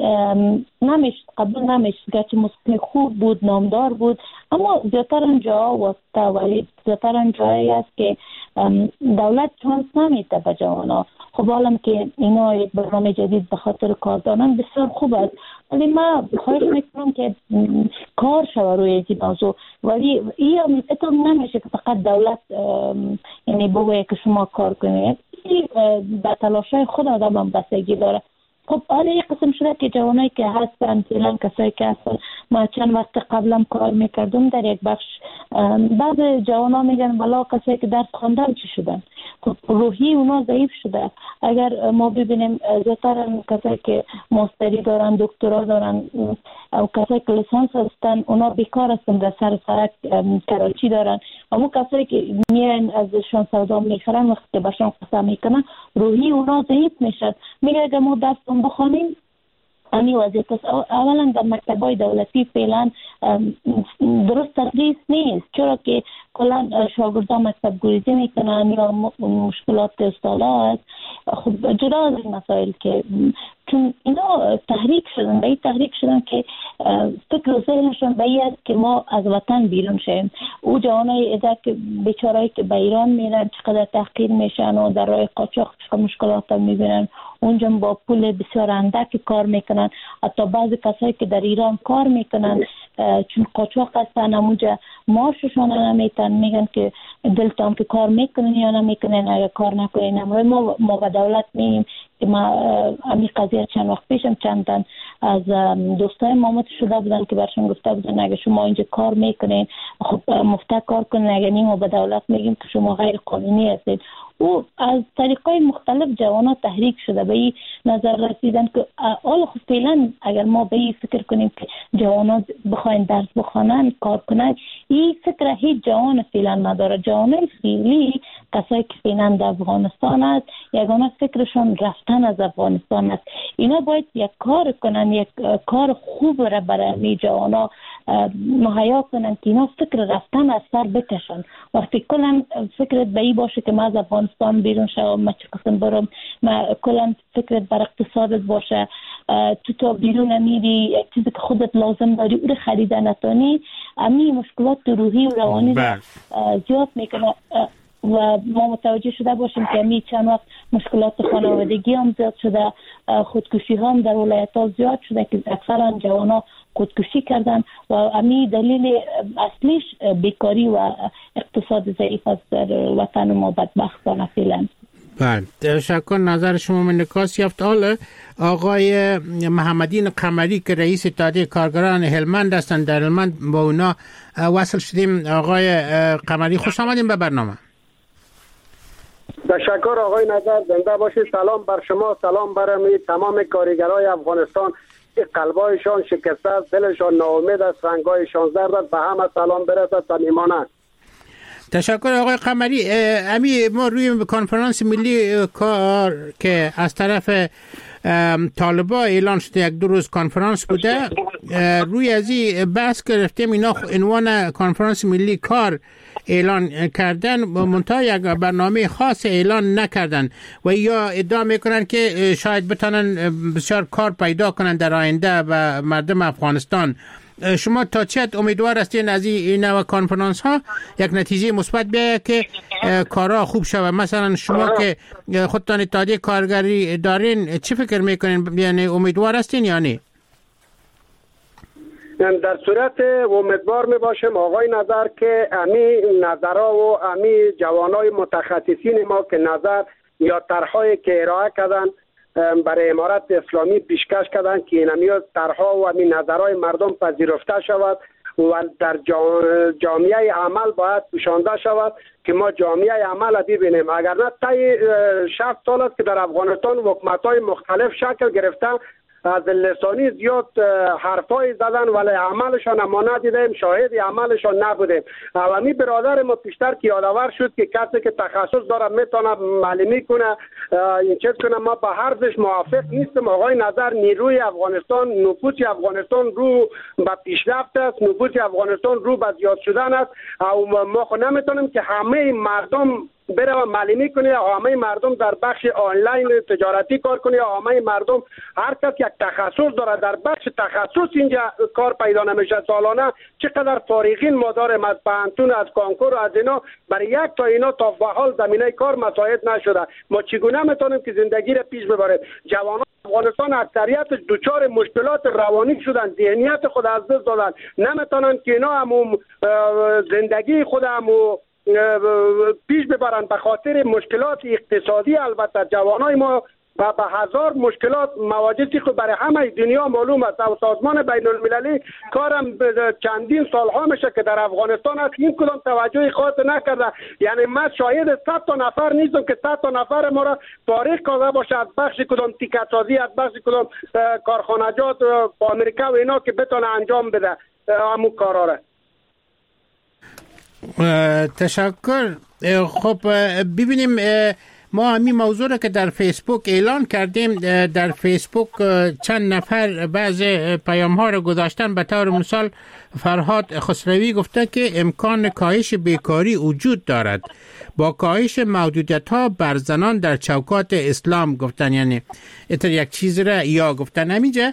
Speaker 9: قبول نمیشد. گرچه موسیقی خوب بود، نامدار بود، اما زیادتر جاها واسطه، ولی زیادتر جایی است که دولت چانس نمیده به جوانا. خب حالا که اینا یک برنامه جدید به خاطر کار دارن بسیار خوب است، ولی من خواهش میکنم که کار شود روی این موضوع. ولی این نمیشه که فقط دولت یعنی بگویه که شما کار کنید، به تلاشای خود آدم هم بستگی داره. خب حالا یک قسم شده که جوانایی که هستن، فعلا کسایی که هستن، ما چند وقت قبلم کار میکردم در یک بخش، بعض جوانا میگن بلا کسایی که درس خواندن چی شدن؟ خب روحی اونا ضعیف شده. اگر ما ببینیم زیادتر کسایی که ماستری دارن، دکترا دارن او کسایی که لیسانس هستن اونا بیکار هستن، در سر سرک کراچی دارن. اما کسایی که میان ازشان سودا میخرن وقتی که باشان قصه میکنن روحی اونا ضعیف میشد. میگه اگر ما درس بخونیم امی وضعیت است. اولا در مکتبای دولتی فعلا درست تدریس نیست، چرا که کلا شاگردان مکتب گریزی میکنن یا مشکلات استادا است. خب جدا از این مسائل که چون اینا تحریک شدن که فکر و ذهنشون به این است که ما از وطن بیرون شیم. او جوانای ادک بیچارهایی که به ایران میرن چقدر تحقیر میشن و در راه قاچاق چقدر مشکلات میبینن، اونجا با پول بسیار اندک کار میکنن. حتی بعضی کسایی که در ایران کار میکنن چون قاچاق هستن اونجا معاششون نمیتن، میگن که دلتان که کار میکنن یا نمیکنن، اگر کار نکنین. ما به دولت میگیم که ما امی قضیه چند وقت پیشم چندن از دوستای مامت شده بودن که برشون گفته بودن اگر شما اینجا کار میکنین خب مفته کار کنین، اگر نیم ما به دولت میگیم که شما غیر قانونی هستید. او از طریقای مختلف جوانا تحریک شده به این نظر رسیدن که حالا خب فعلا اگر ما به این فکر کنیم که جوانا بخواین درس بخوانن کار کنن، این فکر هیچ جوان فعلا نداره. جوانای فعلی کسایی که فعلا در افغانستان است یگانه فکرشون رفتن از افغانستان است. اینا باید یک کار کنن، یک کار خوب را برای جوانا مهیا کنن که اینا فکر رفتن از سر بکشن. وقتی کلا فکرت به این باشه که ما از افغانستان بیرون شوم، ما چه قسم برم، ما کلا فکرت بر اقتصادت باشه، تو بیرون میری یک چیزی که خودت لازم داری او رو خریدن نتانی، امی مشکلات روحی و روانی زیاد میکنه. و ما متوجه شده باشیم که امی چند وقت مشکلات خانوادگی هم زیاد شده، خودکشی هم در ولایت ها زیاد شده که اکثرا جوانا خودکشی کردن و امی دلیل اصلیش بیکاری و اقتصاد ضعیف است در وطن ما بدبختانه فعلا.
Speaker 8: بله، تشکر. نظر شما من نکاس یافت. حالا آقای محمدین قمری که رئیس اتحادیه کارگران هلمند هستند، در هلمند با اونا وصل شدیم. آقای قمری خوش آمدین به برنامه.
Speaker 11: تشکر آقای نظر، زنده باشید. سلام بر شما، سلام بر تمام کارگرای افغانستان که قلبایشان شکسته است، دلشان ناامید است، رنگایشان زرد است. به همه سلام برسد صمیمانه.
Speaker 8: تشکر آقای قمری. امی ما روی کنفرانس ملی کار که از طرف طالبان اعلان شده یک دو روز کنفرانس بوده، روی از این بحث گرفتیم اینا عنوان کنفرانس ملی کار اعلان کردن منتها یک برنامه خاص اعلان نکردن و یا ادعا میکنن که شاید بتونن بسیار کار پیدا کنن در آینده و مردم افغانستان. شما تا چه حد امیدوار هستین از این نوع کنفرانس ها یک نتیجه مثبت بیاید که کارها خوب شود؟ مثلا شما که خودتان اتحادیه کارگری دارین چی فکر میکنین؟ یعنی امیدوار هستین یا نه؟
Speaker 11: در صورت امیدوار می باشم آقای نظر که امی نظرها و امی جوانای متخصصین ما که نظر یا طرح‌هایی که ارائه کردن برای امارت اسلامی پیشکش کردن که این طرح‌ها و امی نظرهای مردم پذیرفته شود و در جامعه عمل باید پوشانده شود که ما جامعه عمل ببینیم. اگر نه طی 60 سال است که در افغانستان حکومت‌های مختلف شکل گرفتن، از لسانی زیاد حرفای زدن ولی عملشان ما ندیدیم، شاهد عملشان نبودیم. امی برادر ما پیشتر که یادآور شد که کسی که تخصص داره میتونه معلومی کنه این چیز کنه. ما با حرفش موافق نیستم. آقای نظر نیروی افغانستان، نفوذ افغانستان رو به پیشرفت است، نفوذ افغانستان رو به زیاد شدن است و ما خود نمیتونیم که همه مردم بره معلومی کنه یا همه مردم در بخش آنلاین تجارتی کار کنه یا همه مردم هر کس یک تخصص داره در بخش تخصص اینجا کار پیدا نمیشه. سالانه چقدر فارغین ما داریم از پانتون، از کانکور و از اینا، برای یک تا اینا تا به حال زمینه کار مساعد نشده. ما چگونه میتونیم که زندگی را پیش ببریم؟ جوانان افغانستان اکثریت دچار مشکلات روانی شدن، ذهنیت خود از دست دادن، نمیتونن که اینا هم زندگی خود هم پیش ببرن به خاطر مشکلات اقتصادی. البته جوانای ما و به هزار مشکلات مواجهی که برای همه دنیا معلوم است. سازمان بین المللی کارم چندین سال ها میشه که در افغانستان است، این کدام توجه خاص نکرده. یعنی من شاهد 100 تا نفر نیستم که 100 تا نفر ما را فارغ کرده باشه از بخش کدام تیکت سازی، از بخش کدام کارخانجات با امریکا و اینا که بتونه انجام بده همون کارا را.
Speaker 8: تشکر. خب ببینیم ما همین موضوع را که در فیسبوک اعلان کردیم، در فیسبوک چند نفر بعض پیام ها را گذاشتن. به طور مثال فرهاد خسروی گفته که امکان کاهش بیکاری وجود دارد با کاهش محدودیت ها بر زنان در چوکات اسلام گفتن. یعنی اتر یک چیز را یا گفتن همینجا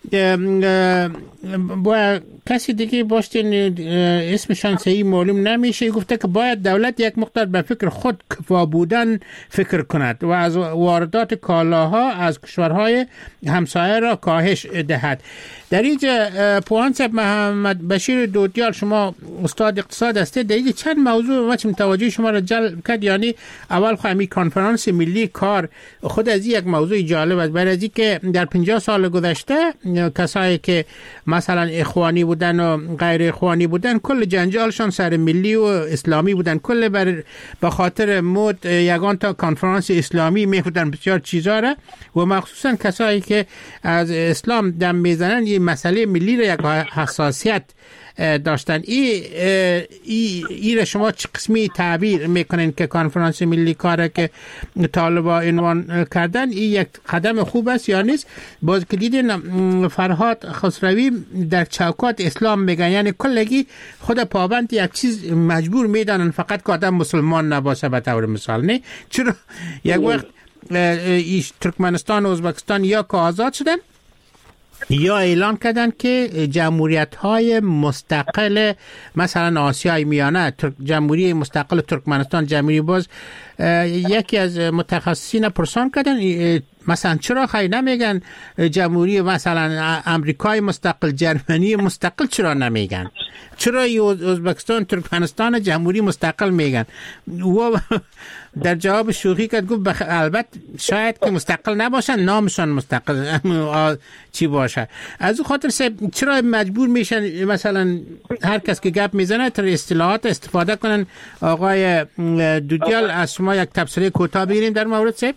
Speaker 8: با کسی دیگه باشتین اسمشان صحیح معلوم نمیشه، گفته که باید دولت یک مقدار به فکر خود کفا بودن فکر کند و از واردات کالاها از کشورهای همسایه را کاهش دهد. در اینجا پوان صاحب محمد بشیر دودیال، شما استاد اقتصاد هستید، در اینجا چند موضوع وچم توجه شما را جلب کرد. یعنی اول خواهی کنفرانس ملی کار خود از یک موضوع جالب است، برای از که در 50 سال گذشته کسایی که مثلا اخوانی بودن و غیر اخوانی بودن کل جنجالشان سر ملی و اسلامی بودن، کل به خاطر مود یگان تا کنفرانس اسلامی میفودن بسیار چیزا را و مخصوصا کسایی که از اسلام دم میزنن یه مسئله ملی را یک حساسیت داشتن. ای را شما چه قسمی تعبیر میکنین که کنفرانس ملی کاره که طالبا عنوان کردن این یک قدم خوب است یا نیست؟ باز که دیدین فرهاد خسروی در چوکات اسلام میگن، یعنی کلگی خود پابند یک چیز مجبور میدانن فقط که آدم مسلمان نباشه به طور مثال. نه چرا یک وقت ترکمنستان و ازبکستان یا که آزاد شدن یا اعلان کردن که جمهوریت‌های مستقل مثلا آسیای میانه، جمهوری مستقل ترکمنستان، جمهوری باز، یکی از متخصصین پرسان کردن مثلا چرا خیلی نمیگن جمهوری مثلا امریکای مستقل، جرمنی مستقل چرا نمیگن؟ چرا ازبکستان، ترکمنستان جمهوری مستقل میگن؟ و در جواب شوخی کرد گفت البته شاید که مستقل نباشن، نامشان مستقل چی باشه. از اون خاطر چرا مجبور میشن مثلا هر کس که گپ میزنه تر اصطلاحات استفاده کنن؟ آقای دودیال از شما یک تبصره کوتاه بگیریم در مورد سب.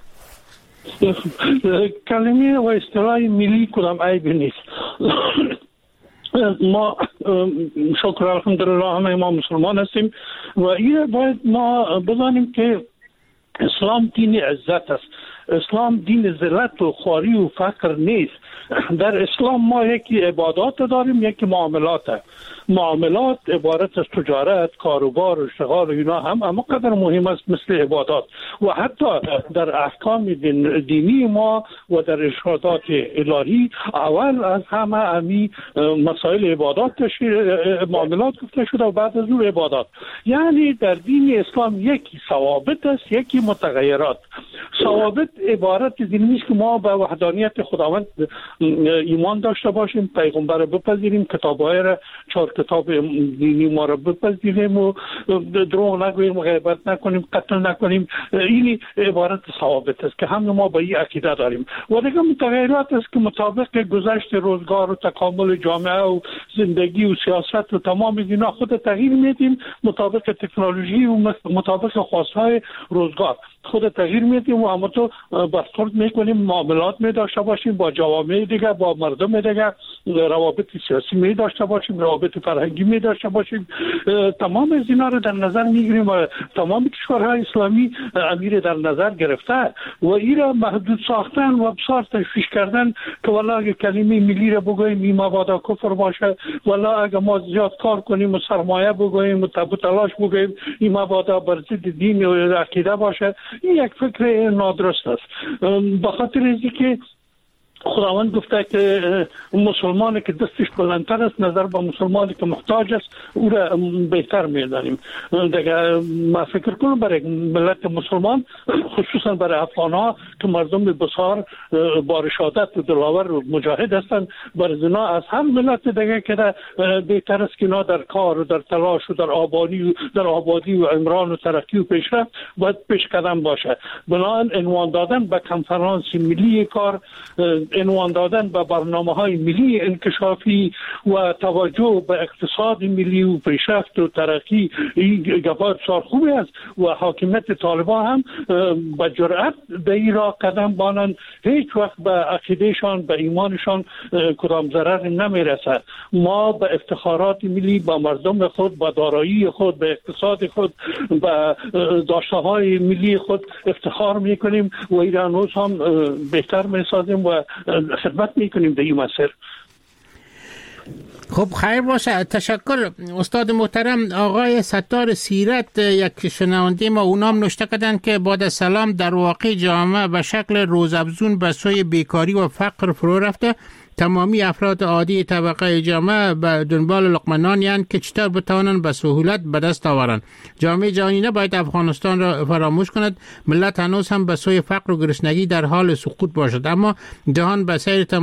Speaker 4: کلمه و اصطلاح ملی کدام عیب نیست. ما شکر الحمدلله همه ما مسلمان هستیم و این باید ما بدانیم که اسلام دین عزت است. اسلام دین ذلت و خواری و فقر نیست. در اسلام ما یکی عبادات داریم، یکی معاملات. معاملات عبارت از تجارت، کاروبار، اشتغال، اینا هم اما قدر مهم است مثل عبادات. و حتی در احکام دینی ما و در ارشادات الهی اول از همه امی مسائل عبادات معاملات گفته شده و بعد از اون عبادات. یعنی در دین اسلام یکی ثوابت است، یکی متغیرات. ثوابت عبارت دینی است که ما به وحدانیت خداوند ایمان داشته باشیم، پیغمبر بپذیریم، کتاب‌های را 4 کتاب دینی ما را بپذیریم و دروغ نگوییم، غیبت نکنیم، قتل نکنیم. این عبارت ثوابت است که همه ما به این عقیده داریم. و دیگه متغیرات است که مطابق گذشت روزگار و تکامل جامعه و زندگی و سیاست و تمام اینا خود تغییر میدیم مطابق تکنولوژی و مطابق خواستهای روزگار خود تغییر میدیم و اما تو برخورد میکنیم، معاملات می داشته باشیم با جوامع دیگه، با مردم دیگه، روابط سیاسی می داشته باشیم، روابط فرهنگی می داشته باشیم. تمام از اینا رو در نظر میگیریم و تمام کشورهای اسلامی امیر در نظر گرفته و این را محدود ساختن و بسیار تشویش کردن که والا اگه کلمه ملی را بگوییم این مبادا کفر باشه، والا اگه ما زیاد کار کنیم و سرمایه بگوییم و تب و تلاش بگوییم این مبادا بر ضد دین و عقیده باشه. این یک فکر نادرست است. به خاطر اینکه خداوند گفته که مسلمانی که دستش بلندتر است نظر به مسلمانی که محتاج است او را بهتر می‌دانیم. دیگه ما فکر کنم برای ملت مسلمان خصوصا برای افغان‌ها که مردم بسیار با رشادت و دلاور و مجاهد هستند، برای اینا از هم ملت دیگه که بهتر است که اینا در کار و در تلاش و در آبادی و عمران و ترقی و پیشرفت باید پیش قدم باشه. بنابراین عنوان دادن به کنفرانس ملی کار، عنوان دادن به برنامه‌های ملی انکشافی و توجه به اقتصاد ملی و پیشرفت و ترقی این گپا بسیار خوبی است و حاکمیت طالبان هم با جرأت به این راه قدم بانند. هیچ وقت به عقیدهشان به ایمانشان کدام ضرر نمیرسد. ما به افتخارات ملی، به مردم خود، به دارایی خود، به اقتصاد خود، به داشته‌های ملی خود افتخار میکنیم و ایران روز هم بهتر میسازیم و خدمت میکنیم به این مسیر.
Speaker 8: خب خیر باشه، تشکر استاد محترم. آقای ستار سیرت یک شنونده ما اونام نوشته کردن که بعد از سلام در واقع جامعه به شکل روزافزون به سوی بیکاری و فقر فرو رفته. تمامی افراد عادی طبقه جامعه به دنبال لقمه نانی که چطور بتوانند به سهولت به دست آورند. جامعه جهانی نباید افغانستان را فراموش کند. ملت هنوز هم به سوی فقر و گرسنگی در حال سقوط باشد، اما جهان به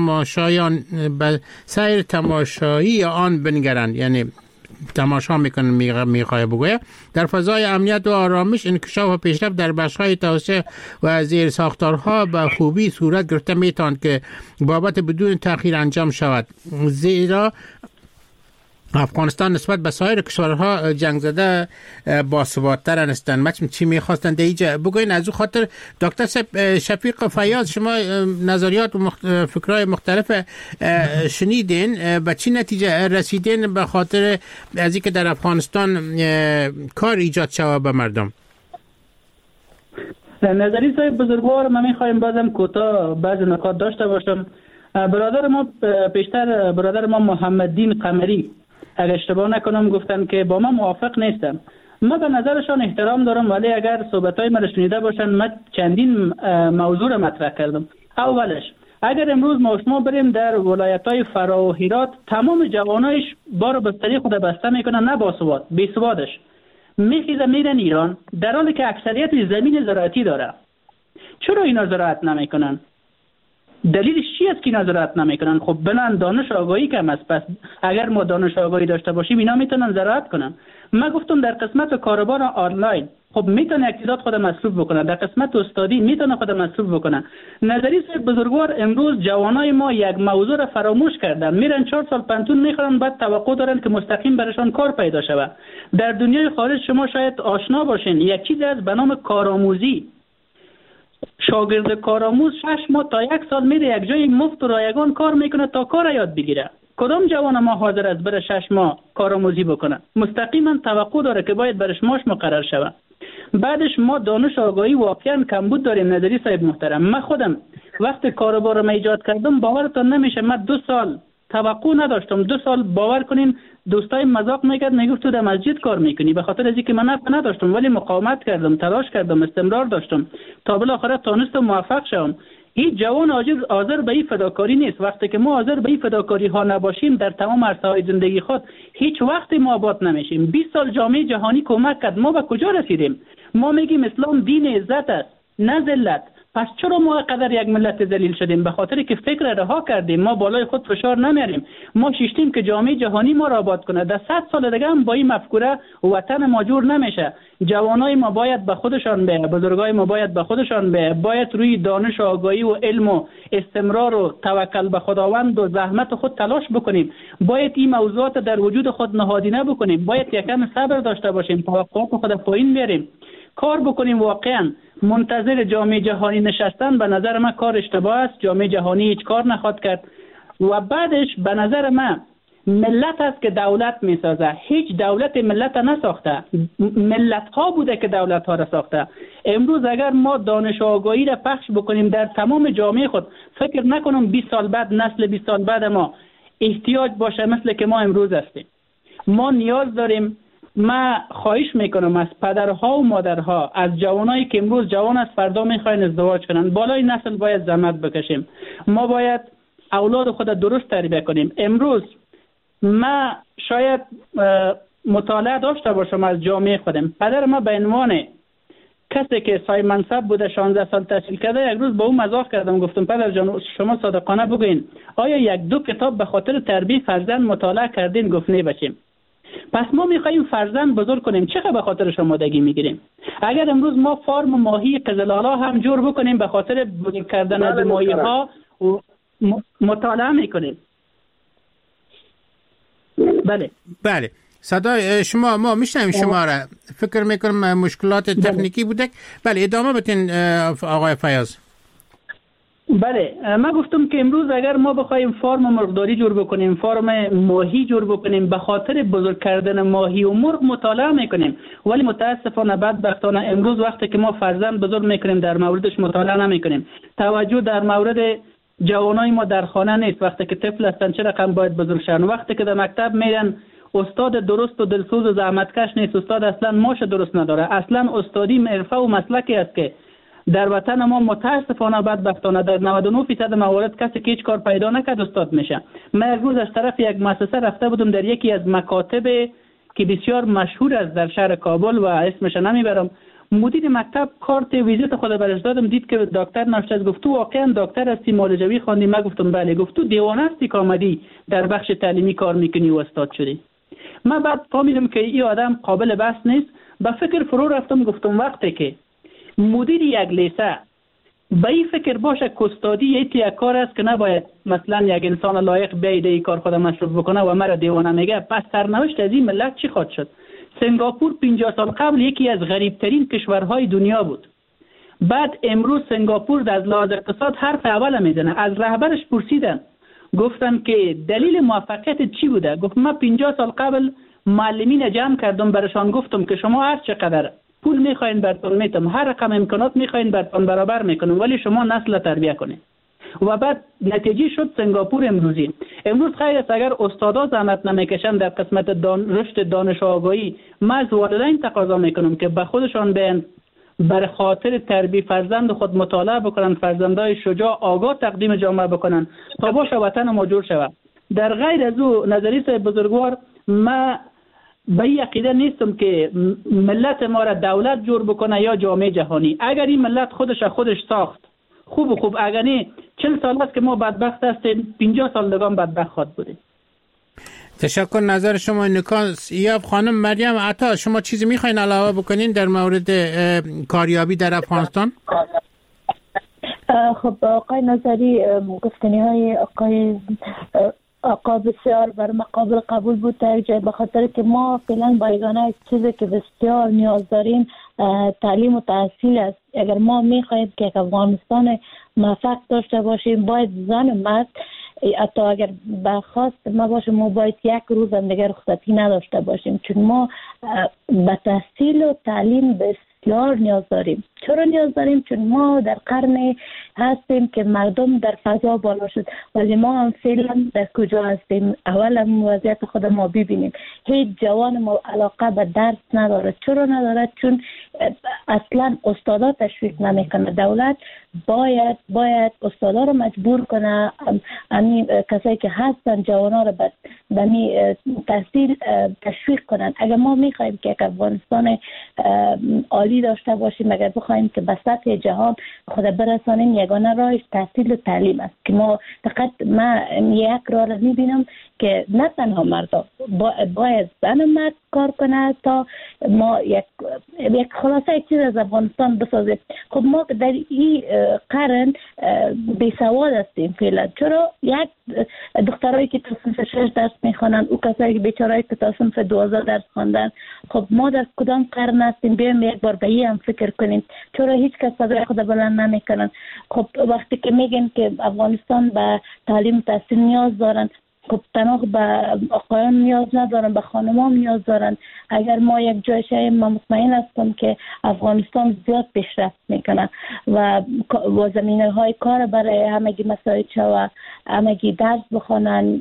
Speaker 8: سیر تماشایی آن بنگرند. یعنی تماشا میکنن میخواه بگویه در فضای امنیت و آرامش انکشاف و پیشرفت در بخش‌های توسعه و زیر ساختارها به خوبی صورت گرفته میتواند که بابت بدون تأخیر انجام شود، زیرا افغانستان نسبت به سایر کشورها جنگ زده باثبات‌تر هستند. مثلا چی می‌خواستند اینجا بگوین؟ از اون خاطر دکتر شفیق فیاض شما نظریات و فکرای مختلف شنیدین، به چی نتیجه رسیدین به خاطر از اینکه در افغانستان کار ایجاد شود به مردم؟
Speaker 10: نظری صاحب بزرگوار، من می‌خوایم بازم کوتاه بعضی نکات داشته باشم. برادر ما محمددین قمری اگر اشتباه نکنم گفتن که با ما موافق نیستم. ما به نظرشان احترام دارم، ولی اگر صحبت‌های من شنیده باشن من چندین موضوع را مطرح کردم. اولش اگر امروز ما شما بریم در ولایت‌های فرا و هرات، تمام جوانایش بار بستری خود بسته میکنن، نه باسواد، بیسوادش میخیزه میرن ایران، در حالی که اکثریت زمین زراعتی داره. چرا اینا زراعت نمیکنن؟ دلیلش چی است که اینا زراعت نمیکنن؟ خب بلند دانش آگاهی کم است. پس اگر ما دانش آگاهی داشته باشیم اینا میتونن زراعت کنن. من گفتم در قسمت کاروبار آنلاین خب میتونه اقتصاد خود مصروف بکنه، در قسمت استادی میتونه خود مصروف بکنه. نظری صاحب بزرگوار، امروز جوانای ما یک موضوع را فراموش کردن، میرن 4 سال پنتون میخورن، بعد توقع دارن که مستقیم برشان کار پیدا شود. در دنیای خارج شما شاید آشنا باشین، یک چیزی از به نام کارآموزی. شاگرد کارآموز 6 ماه تا 1 سال میره یک جای مفت و رایگان کار میکنه تا کار یاد بگیره. کدام جوان ما حاضر است بره 6 ماه کارآموزی بکنه؟ مستقیما توقع داره که باید برش معاش مقرر شود. بعدش ما دانش آگاهی واقعا کمبود داریم. نظری صاحب محترم، من خودم وقت کاروبار ما ایجاد کردم باورتون نمیشه، من 2 سال توقع نداشتم. 2 سال باور کنین دوستای مذاق میکرد، میگفت تو در مسجد کار میکنی، به خاطر از اینکه من نفع نداشتم ولی مقاومت کردم، تلاش کردم، استمرار داشتم تا بالاخره تونستم موفق شوم. هیچ جوان حاضر به این فداکاری نیست. وقتی که ما حاضر به این فداکاری ها نباشیم در تمام عرصه‌های زندگی خود، هیچ وقت ما آباد نمیشیم. 20 سال جامعه جهانی کمک کرد، ما به کجا رسیدیم؟ ما میگیم اسلام دین عزت است نه ذلت. پس چرا ما قدر یک ملت ذلیل شدیم؟ به خاطر که فکر رها کردیم، ما بالای خود فشار نمیاریم. ما شیشتیم که جامعه جهانی ما را آباد کنه. در 100 سال دیگه هم با این مفکوره وطن ما جور نمیشه. جوانای ما باید به خودشان به، بزرگای ما باید به خودشان به، باید روی دانش و آگاهی و علم و استمرار و توکل به خداوند و زحمت خود تلاش بکنیم. باید این موضوعات در وجود خود نهادینه بکنیم. باید یکم صبر داشته باشیم، توقعات خود پایین بیاریم، کار بکنیم. واقعا منتظر جامعه جهانی نشستن به نظر من کار اشتباه است. جامعه جهانی هیچ کار نخواهد کرد و بعدش به نظر من ملت است که دولت میسازه. هیچ دولت ملت نساخته، ملت ها بوده که دولت ها را ساخته. امروز اگر ما دانش و آگاهی را پخش بکنیم در تمام جامعه خود، فکر نکنم 20 سال بعد، نسل 20 سال بعد ما احتیاج باشه مثل که ما امروز هستیم. ما نیاز داریم. من خواهش میکنم از پدرها و مادرها، از جوانایی که امروز جوان است فردا میخواین ازدواج کنن، بالای نسل باید زحمت بکشیم. ما باید اولاد خود درست تربیت کنیم. امروز من شاید مطالعه داشته باشم از جامعه خودم. پدر ما به عنوان کسی که صاحب منصب بوده 16 سال تحصیل کرده، یک روز با اون مزاح کردم، گفتم پدر جان شما صادقانه بگوین آیا 1-2 کتاب به خاطر تربیت فرزند مطالعه کردین؟ گفت نه بچیم. پس ما میخوایم فرزند بزرگ کنیم، چقدر به خاطرش آمادگی میگیریم؟ اگر امروز ما فارم ماهی قزلالا هم جور بکنیم به خاطر بزرگ کردن از ماهی ها و مطالعه میکنیم.
Speaker 8: بله صدای شما ما میشنویم شما را. فکر میکنم مشکلات تکنیکی بوده. بله ادامه بدین آقای فیاض.
Speaker 10: بله من گفتم که امروز اگر ما بخوایم فارم مرغداری جور بکنیم، فارم ماهی جور بکنیم، به خاطر بزرگ کردن ماهی و مرغ مطالعه میکنیم، ولی متاسفانه بدبختانه امروز وقتی که ما فرزند بزرگ میکنیم در موردش مطالعه نمیکنیم. توجه در مورد جوانای ما در خانه نیست. وقتی که طفل هستن چه رقم باید بزرگ شن. وقتی که در مکتب میرن استاد درست و دلسوز و زحمتکش نیست. استاد اصلا ماش درست نداره. اصلا استادی حرفه و مسلکی است که در وطن ما متاسفانه بدبختانه در 99% موارد کسی که هیچ کار پیدا نکرد استاد میشه. من یک روز از طرف یک مؤسسه رفته بودم در یکی از مکاتب که بسیار مشهور است در شهر کابل و اسمش نمیبرم. مدیر مکتب کارت ویزیت خود برش دادم، دید که دکتر نوشته است. گفت تو واقعا دکتر هستی مالجوی خواندی؟ من گفتم بله. گفت تو دیوانه هستی که آمدی در بخش تعلیمی کار میکنی و استاد شدی؟ من بعد فهمیدم که این آدم قابل بحث نیست. به فکر فرو رفتم. گفتم وقتی که مدیر یک لیسه به این فکر باشه که استادی یک کار است که نباید مثلا یک انسان لایق بیاید این کار خود مشروع بکنه و مرا دیوانه میگه، پس سرنوشت از این ملت چی خواهد شد؟ سنگاپور 50 سال قبل یکی از غریبترین کشورهای دنیا بود. بعد امروز سنگاپور از لحاظ اقتصاد حرف اول میزنه. از رهبرش پرسیدن، گفتن که دلیل موفقیت چی بوده؟ گفت من 50 سال قبل معلمین جمع کردم، برشان گفتم که شما هر چقدر پول میخواین براتون میتم، هر رقم امکانات میخواین براتون برابر میکنم، ولی شما نسل تربیت کنید. و بعد نتیجه شد سنگاپور امروز خیر است اگر استادا زحمت نمیکشن در قسمت رشد دانش و آگاهی. من از والدین تقاضا میکنم که به خودشان بیان بر خاطر تربیت فرزند خود مطالعه بکنن، فرزندای شجاع آگاه تقدیم جامعه بکنن تا باشه وطن ما جور شود. در غیر از او نظری صاحب بزرگوار، من به این عقیده نیستم که ملت ما را دولت جور بکنه یا جامعه جهانی. اگر این ملت خودش ساخت خوب، اگر نه 40 سال است که ما بدبخت هستیم، 50 سال دیگه بدبخت خواهد بودیم.
Speaker 8: تشکر. نظر شما نکاس. یا خانم مریم عطا، شما چیزی میخواین علاوه بکنین در مورد کاریابی در افغانستان؟
Speaker 9: خب آقای نظری گفتنی های آقا بسیار بر مقابل قبول بود در جای، به خاطر که ما فعلا بایگانه چیزی که بسیار نیاز داریم تعلیم و تحصیل است. اگر ما میخواهیم که افغانستان موفق داشته باشیم، باید زن و مرد حتی اگر برخواست ما باشیم، ما باید یک روز هم دیگر رخصتی نداشته باشیم، چون ما به تحصیل و تعلیم بسیار نیاز داریم. چرا نیاز داریم؟ چون ما در قرن هستیم که مردم در فضا بالا شد، ولی ما هم فعلا در کجا هستیم؟ اول وضعیت خود ما ببینیم. هیچ جوان ما علاقه به درس نداره. چرا نداره؟ چون اصلا استادا تشویق نمیکنه. دولت باید استادا رو مجبور کنه، کسایی که هستن جوانا رو به تحصیل تشویق کنن. اگر ما میخوایم که افغانستان عالی داشته باشیم، اگر بخوایم که به سطح جهان خود برسانیم، یگانه راهش تحصیل و تعلیم است که ما فقط یک راه رو میبینم که نه تنها مردا، باید زن و مرد کار کنه تا ما یک خلاصه چیز از افغانستان بسازیم. خب ما در این قرن بیسواد هستیم فعلا. چرا؟ یک دخترایی که تا صنف 6 درس میخوانن، او کسایی که بیچارهایی که تا صنف 12 درس خواندن. خب ما در کدام قرن هستیم؟ بیایم یک بار به این هم فکر کنیم. چرا هیچ کس صدای خود بلند نمیکنن؟ خب وقتی که میگن که افغانستان به تعلیم تحصیل نیاز دارن، خب تنها به آقایان نیاز ندارن، به خانمان نیاز دارن. اگر ما یک جای شاییم، من مطمئن هستم که افغانستان زیاد پیشرفت میکنه و زمینه های کار برای همگی مساعد شود، همگی درس بخونن،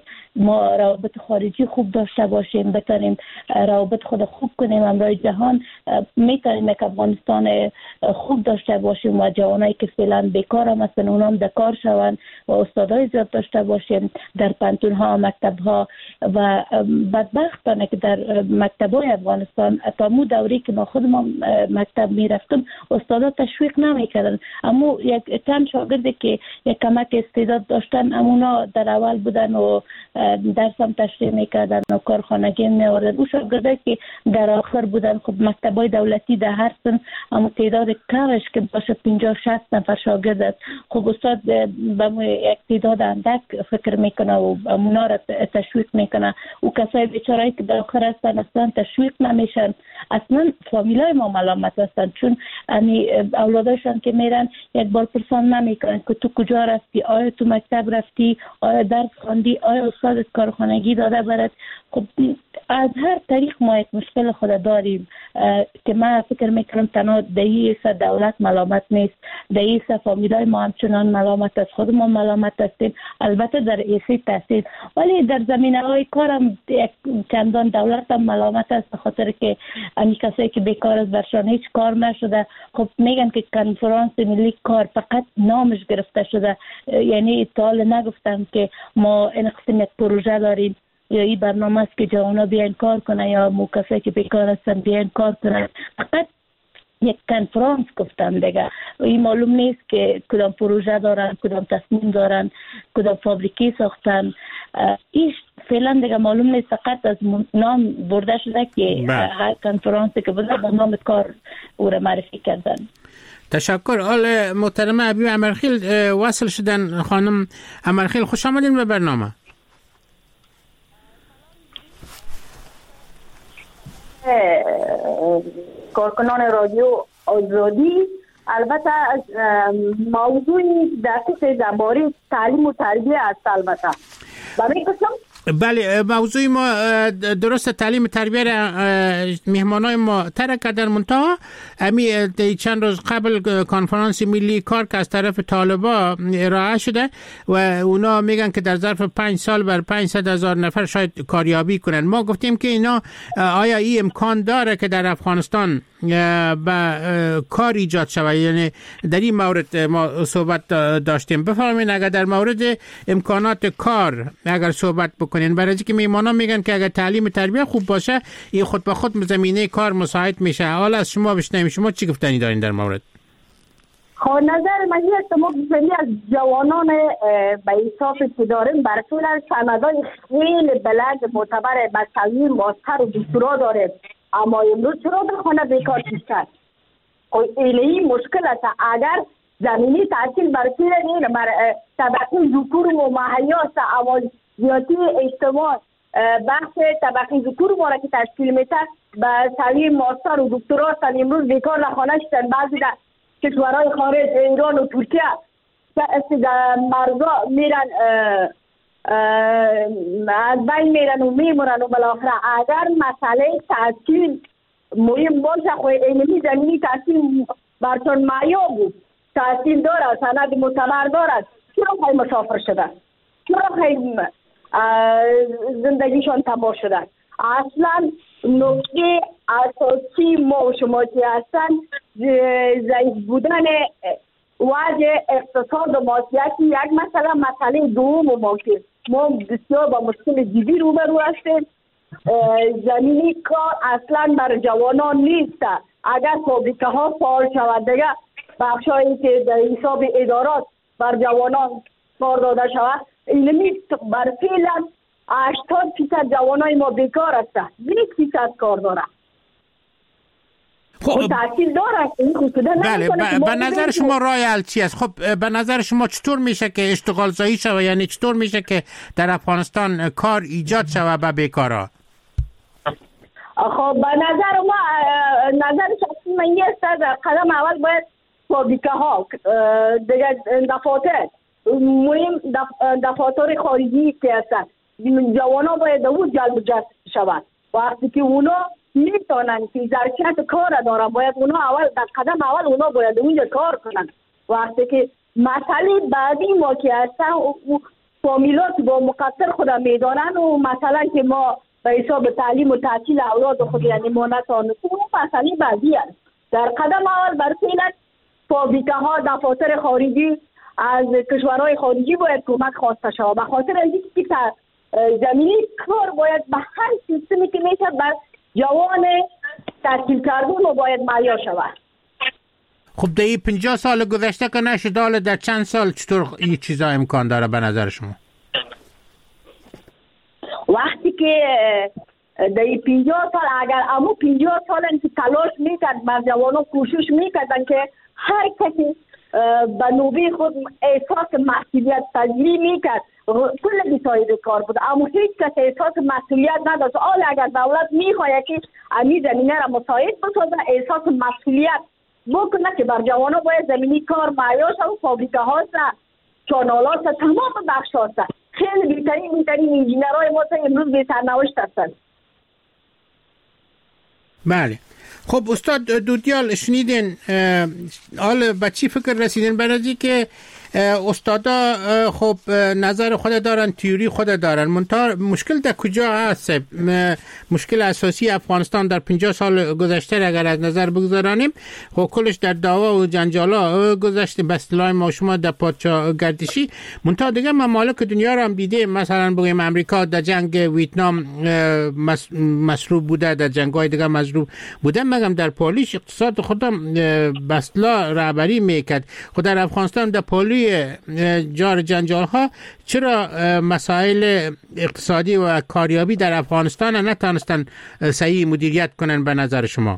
Speaker 9: ما روابط خارجی خوب داشته باشیم، بتونیم روابط خود خوب کنیم امروز جهان، میتونیم که افغانستان خوب داشته باشیم و جوانایی که فعلا بیکار هم هستن اونام در کار شون و استادای زیاد داشته باشیم در پانتون ها، مکتب ها. و بدبختانه که در مکتب های افغانستان تا مو دوری که ما خود ما مکتب میرفتم استادا تشویق نمیکردن، اما یک چند شاگردی که یک کمک استعداد داشتن امونا در اول بودن و درس هم تشریح میکردن و کارخانگی میوردن. او شاگردی که در آخر بودن، خب مکتب های دولتی در هر سن اما تعداد کمش که باشه 50-60 نفر شاگرد است. خب استاد به یک تعداد اندک فکر میکنه و امونا را تشویق میکنه. او کسای بیچارهایی که در آخر هستن اصلا تشویق نمیشن. اصلا فامیلای ما ملامت هستن، چون اولاداشان که میرن یک بار پرسان نمیکنن که تو کجا رفتی، آیا تو مکتب رفتی، آیا درس خواندی، آیا استادت کارخانگی داده برات. خب از هر طریق ما یک مشکل خود داریم که من فکر میکنم تنها دهیسه دولت ملامت نیست، دهیسه فامیلای ما همچنان ملامت است، خود ما ملامت هستیم، البته در ایسی تحصیل، ولی در زمینه های کارم چندان دولت هم ملامت است، به خاطر که امی کسایی که بیکار است برشان هیچ کار نشده. خب میگن که کنفرانس ملی کار فقط نامش گرفته شده، یعنی تا نگفتن که ما این قسم یک پروژه داریم یا این برنامه است که جوانا بیان کار کنه یا مو کسایی که بیکار هستن بیان کار کنن. فقط یک کنفرانس گفتن دیگه. این معلوم نیست که کدام پروژه دارن، کدام تصمیم دارن، کدام فابریکی ساختن. این فعلا دیگه معلوم نیست، فقط از نام برده شده که هر کنفرانسی که بوده با نام کار او را معرفی کردن.
Speaker 8: تشکر. آل محترمه ابی امرخیل وصل شدن. خانم امرخیل خوش آمدین به برنامه.
Speaker 12: کارکنان رادیو آزادی، البته موضوعی دقیق درباره تعلیم و تربیه است. البته برای قسم
Speaker 8: بله، موضوع ما درست تعلیم تربیه را مهمانای ما ترک کردن، منتها امی چند روز قبل کنفرانس ملی کار که از طرف طالبا ارائه شده و اونا میگن که در ظرف 5 سال بر 500,000 نفر شاید کاریابی کنن. ما گفتیم که اینا آیا این امکان داره که در افغانستان به کار ایجاد شود؟ یعنی در این مورد ما صحبت داشتیم. بفرمایید اگر در مورد امکانات کار اگر صحبت بکنین، برای اینکه میمانان میگن که اگر تعلیم تربیه خوب باشه این خود به خود زمینه کار مساعد میشه. حالا از شما بشنویم، شما چی گفتنی دارین در مورد؟
Speaker 12: خب نظر من این است، ما بسیاری از جوانان به حساب که داریم برطول سندهای خیلی بلند معتبر بچگی ماستر و دکترا داریم، اما امروز چرا در خانه بیکار کشتن؟ این مشکل است. اگر زمینی تحصیل برطول نیست، بر طبقه ذکور و مهیاست اولویتی اجتماع بحث طبقه ذکور ما را که تشکیل میده به سوی ماستر و دکترا هستند، امروز بیکار در خانه شدن. بعضی در کشورهای خارج ایران و ترکیه مرزا میرن از بین میرن و میمونن و بالاخره اگر مسئله تحصیل مهم باشه خو علمی زمینی تحصیل برچون معیار بود، تحصیل دارد، سند معتبر دارد، چرا خواهی مسافر شده؟ چرا خواهی زندگیشان تباه شده؟ اصلا نقطه اساسی ما و شما که هستن ضعیف بودن وضع اقتصاد و ماسیاتی یک مسئله دوم و موقع ما بسیار با مشکل جدی روبرو هستیم. زمینی کار اصلا بر جوانان نیست. اگر فابریکه ها فعال شود دیگه بخشایی که در حساب ادارات بر جوانان کار داده شود علمی بر فعلا 80% جوانای ما بیکار هستند، 20% کار دارند.
Speaker 8: خب
Speaker 12: تحصیل دارند.
Speaker 8: بله به نظر شما راه حل چی است؟ خب به نظر شما چطور میشه که اشتغال زایی شود؟ یعنی چطور میشه که در افغانستان کار ایجاد شود به بیکارا؟
Speaker 12: خب به نظر ما نظر شخصی من یه است قدم اول باید فابریکه ها دیگه دفاتر مهم دفاتر خارجی که هستن جوانا باید او جلب جذب شود. وقتی که اونا میتونن که ظرفیت کار دارن باید اونا اول در قدم اول اونا باید اونجا کار کنن. وقتی که مسئله بعدی ما که هستن فامیلات با مقصر خودم میدانن و مثلا که ما به حساب تعلیم و تحصیل اولاد خود یعنی ما نتانستیم اون مسئله بعدی است. در قدم اول بر فعلا فابریکه ها دفاتر خارجی از کشورهای خارجی باید کمک خواسته شود. به خاطر اینکه زمینی کار باید به هر سیستمی که میشه بر جوان تحصیل کردن و باید معیار شود.
Speaker 8: خب در این 50 سال گذشته که نشد، حالا در چند سال چطور این چیزا امکان داره به نظر شما؟
Speaker 12: وقتی که در این 50 سال اگر امو 50 سال که تلاش میکرد بر جوانان کوشش میکردن که هر کسی به نوبه خود احساس مسئولیت پذیری میکرد کل بساید کار بود، اما هیچ کس احساس مسئولیت نداشت. حالا اگر دولت میخواهد که امی زمینه را مساعد بسازه احساس مسئولیت بکنه که بر جوانا باید زمینی کار معیار شد، فابریکه هاست، چانالات، تمام بخش هاست. خیلی بیترین انجینرهای ما امروز به سرنوشت هستند.
Speaker 8: بله. خب استاد دودیال شنیدین حالا به چی فکر رسیدین؟ برای که استادا خب نظر خود دارن، تیوری خود دارن، منتها مشکل در کجا هست؟ مشکل اساسی افغانستان در 50 سال گذشته اگر از نظر بگذارانیم خب کلش در دعوا و جنجالا گذشته به اصطلاح ما شما در پادشاه گردشی. منتها دیگه ممالک دنیا رو هم دیده، مثلا بگیم امریکا در جنگ ویتنام مصروف بوده، در جنگ‌های دیگه مصروف بوده، مگم در پالیش اقتصاد خودم به اصطلاح رهبری میکرد. خود در افغانستان در پالی جار جنجال ها چرا مسائل اقتصادی و کاریابی در افغانستان نتونستن صحیح مدیریت کنن به نظر شما؟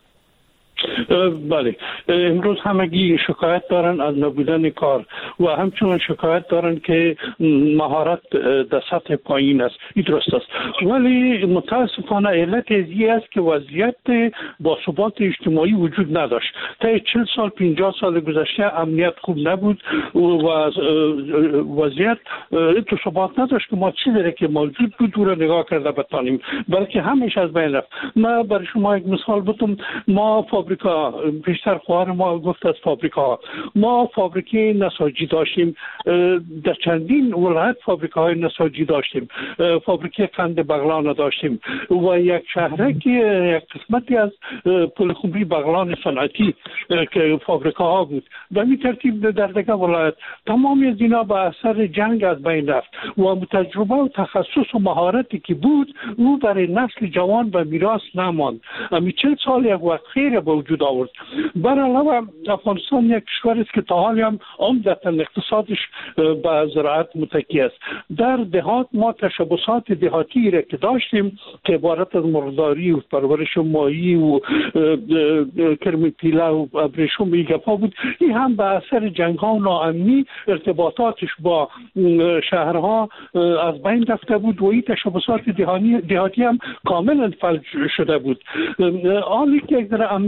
Speaker 4: بله، امروز همگی شکایت دارن از نبودن کار و همچنان شکایت دارن که مهارت در سطح پایین است. این درست است، ولی متاسفانه علت ازی است که وضعیت با ثبات اجتماعی وجود نداشت. تا 40 سال 50 سال گذشته امنیت خوب نبود و وضعیت تو ثبات نداشت که ما چیزی که موجود بود رو نگاه کرده بتانیم، بلکه همیشه از بین رفت. من برای شما یک مثال بتونم. ما فابریکا بیشتر خواهر ما گفت از فابریکا، ما فابریکه نساجی داشتیم، در چندین ولایت فابریکه های نساجی داشتیم، فابریکه قند بغلان داشتیم و یک شهره که یک قسمتی از پلخمری بغلان صنعتی که فابریکه ها بود. به این ترتیب در دیگه ولایت تمام از اینا به اثر جنگ از بین رفت و تجربه و تخصص و مهارتی که بود او برای نسل جوان به میراث نماند. امی 40 سال یک وقت خیره به وجود آورد. بر علاوه افغانستان یک کشور است که تا حالی هم عمدتاً اقتصادش به زراعت متکی است. در دهات ما تشبسات دهاتی را که داشتیم که عبارت از مرغداری و پرورش ماهی و کرم پیله و ابریشم ایگپا بود، این هم به اثر جنگ ها و ناامنی ارتباطاتش با شهرها از بین رفته بود و این تشبسات دهاتی هم کاملا فلج شده بود. حالی که یک امنیت خوب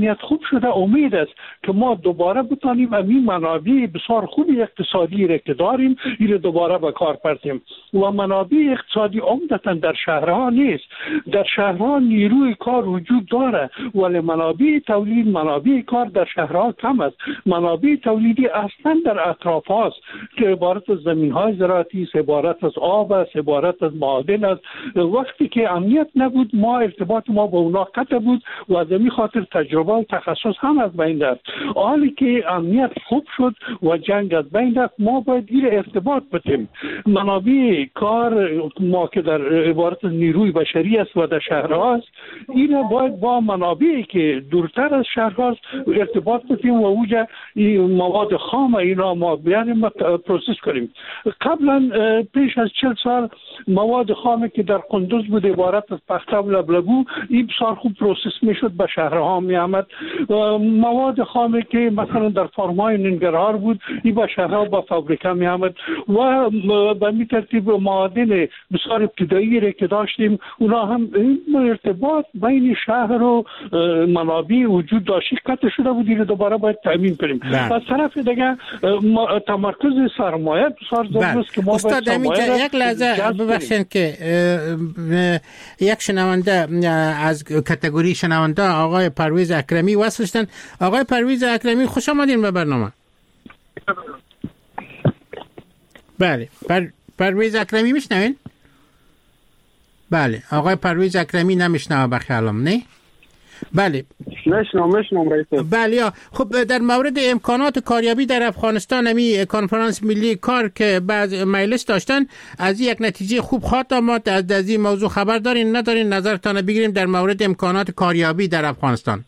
Speaker 4: شده امید است که ما دوباره بتانیم این منابع بسیار خوبی اقتصادی را که داریم این دوباره به کار بردیم. و منابع اقتصادی عمدتا در شهرها نیست. در شهرها نیروی کار وجود داره ولی منابع تولید، منابع کار در شهرها کم است. منابع تولیدی اصلا در اطراف هاست که عبارت از زمین های زراعتی است، عبارت از آب است، عبارت از معادن است. وقتی که امنیت نبود ما ارتباط ما با اونا قطع بود و از این خاطر تجربه و تخصص هم از بین رفت. حالی که امنیت خوب شد و جنگ از بین رفت ما باید این ارتباط بدیم. منابع کار ما که در عبارت از نیروی بشری است و در شهرهاست این باید با منابعی که دورتر از شهرهاست ارتباط بدیم و اوجه مواد خام اینا ما بیاریم پروسس کنیم. قبلا پیش از 40 سال مواد خامی که در قندوز بود عبارت از پخته و لبلبو این بسیار خوب پروسس میشد به شهرها می آمد. مواد خامی که مثلا در فرمای ننگرهار بود این به شهرها با فابریکه می آمد و به می ترتیب معادن بسیار ابتدایی را که داشتیم اونا هم ارتباط بین شهر و منابع وجود داشتی قطع شده بود. این دوباره باید تامین کنیم. از طرف دیگه تمرکز سرمایه بسیار ضروری است که ما
Speaker 8: استاد یک لحظه ببخشید که یک شنونده از کاتگوری شنونده آقای پرویز اکرمی وصل شدن. آقای پرویز اکرمی خوش آمدین به برنامه. بله پرویز اکرمی میشنوین؟ بله آقای پرویز اکرمی نمیشنوه بخیالم نه؟ بله
Speaker 13: میشنم رئیس.
Speaker 8: بله خب در مورد امکانات کاریابی در افغانستان همی کنفرانس ملی کار که بعض مجلس داشتن از یک نتیجه خوب خواهد آمد. از این موضوع خبر دارین ندارین نظرتان بگیریم در مورد امکانات کاریابی در افغانستان؟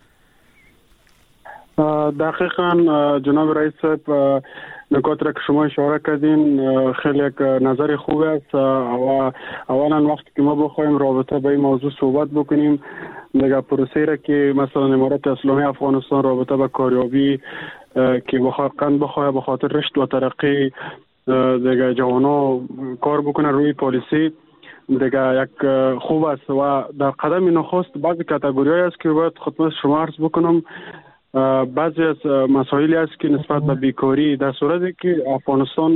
Speaker 13: دقیقاً جناب رئیس صاحب نکات را که شما اشاره کردین خیلی یک نظر خوب است و اولا وقتی که ما بخوایم رابطه به این موضوع صحبت بکنیم دیگه پروسه را که مثلا امارت اسلامی افغانستان رابطه به کاریابی که بخواه به خاطر رشد و ترقی دیگه جوانا کار بکنه روی پالیسی دیگه یک خوب است و در قدم نخست بعضی کاتگوری است که باید خدمت شما عرض بکنم. بعضی از مسائلی است که نسبت به بیکاری در صورتی که افغانستان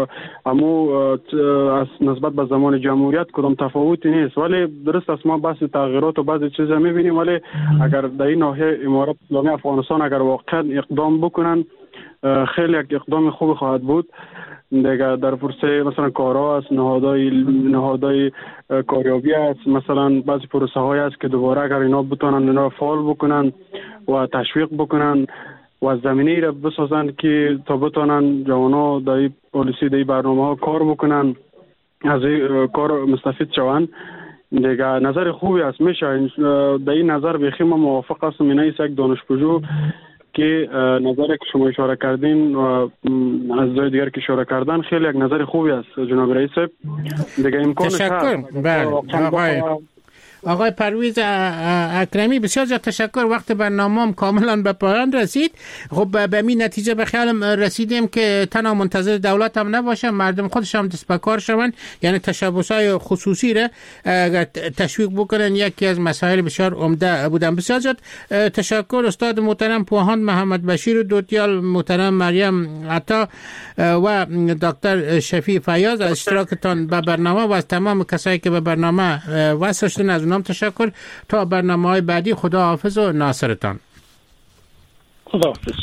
Speaker 13: از نسبت به زمان جمهوریت کدام تفاوتی نیست ولی درست است ما بحث تغییرات و بعضی چیزا میبینیم ولی اگر در این ناحیه امارت اسلامی افغانستان اگر واقعا اقدام بکنن خیلی یک اقدام خوب خواهد بود. دیگه در پروسه مثلا کارها است نهادهای کاریابی است مثلا بعضی پروسه های است که دوباره اگر اینا بتونن اینا فعال بکنن و تشویق بکنن و زمینه را بسازن که تا بتونن جوانا در این پالیسی در این برنامه ها کار بکنن از این کار مستفید شوند. دیگه نظر خوبی است میشه در این نظر بخیم موافق هستم. این است یک دانشپژوه که نظری که شما اشاره کردین و از جای دیگر که اشاره کردن خیلی یک نظر خوبی است جناب رئیس. دیگه امکانش هست.
Speaker 8: آقای پرویز اکرمی بسیار زیاد تشکر. وقت برنامه کاملا به پایان رسید. خب به این نتیجه به خیالم رسیدیم که تنها منتظر دولت هم نباشه مردم خودش هم دست به کار شون یعنی تشبسات خصوصی را تشویق بکنن. یکی از مسائل بسیار عمده بودن. بسیار زیاد تشکر استاد محترم پوهاند محمد بشیر دوتیال، محترم مریم عطا و دکتر شفیع فیاض از اشتراکتان به برنامه و از تمام کسایی که به برنامه وصل شدن از اونام تشکر. تا برنامه‌های بعدی خدا حافظ و ناصرتان.
Speaker 4: خدا حافظ.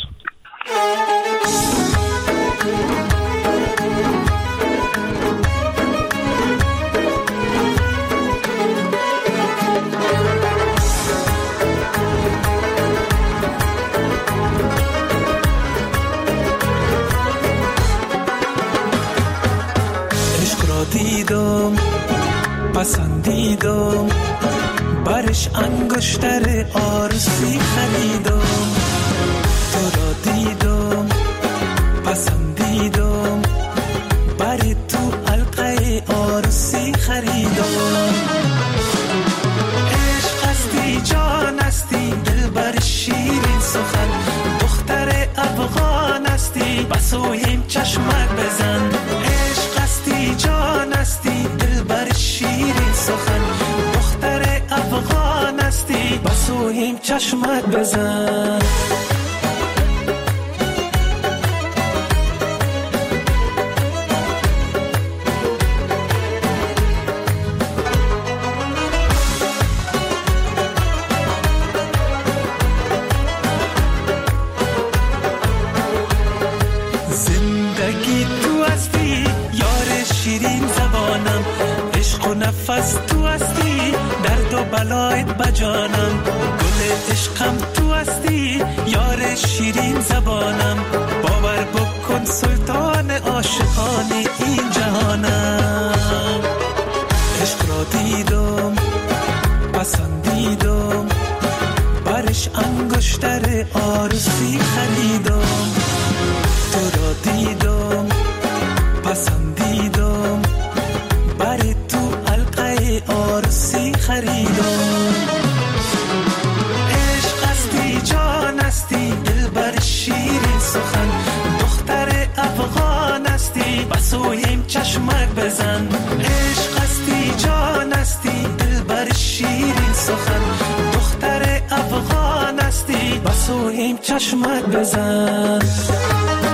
Speaker 14: عشق را دیدم پسندیدم برش انگشتر آرسی خریدم تو را دیدم پسندیدم بر تو حلقه آرسی خریدم عشق هستی جان هستی دل بر شیرین سخن دختر افغان هستی بسویم چشمک بزن عشق هستی جان هستی دل بر شیرین سخن دختر افغان هستی بسویم بسویم چشمک بزن. نفس تو هستی، درد و بلایت بجانم، گل عشقم تو هستی، یار شیرین زبانم، باور بکن سلطان عاشقان این جهانم. عشق را دیدم پسندیدم، برش انگشتر آرزوی خریدم، تو را دیدم پسندیدم، بر آرسی خریدم. عشق هستی جان هستی، دل بر شیرین سخن، دختر افغان هستی، بسویم چشمک بزن. عشق هستی جان هستی، دل بر شیرین سخن، دختر افغان هستی، بسویم چشمک بزن.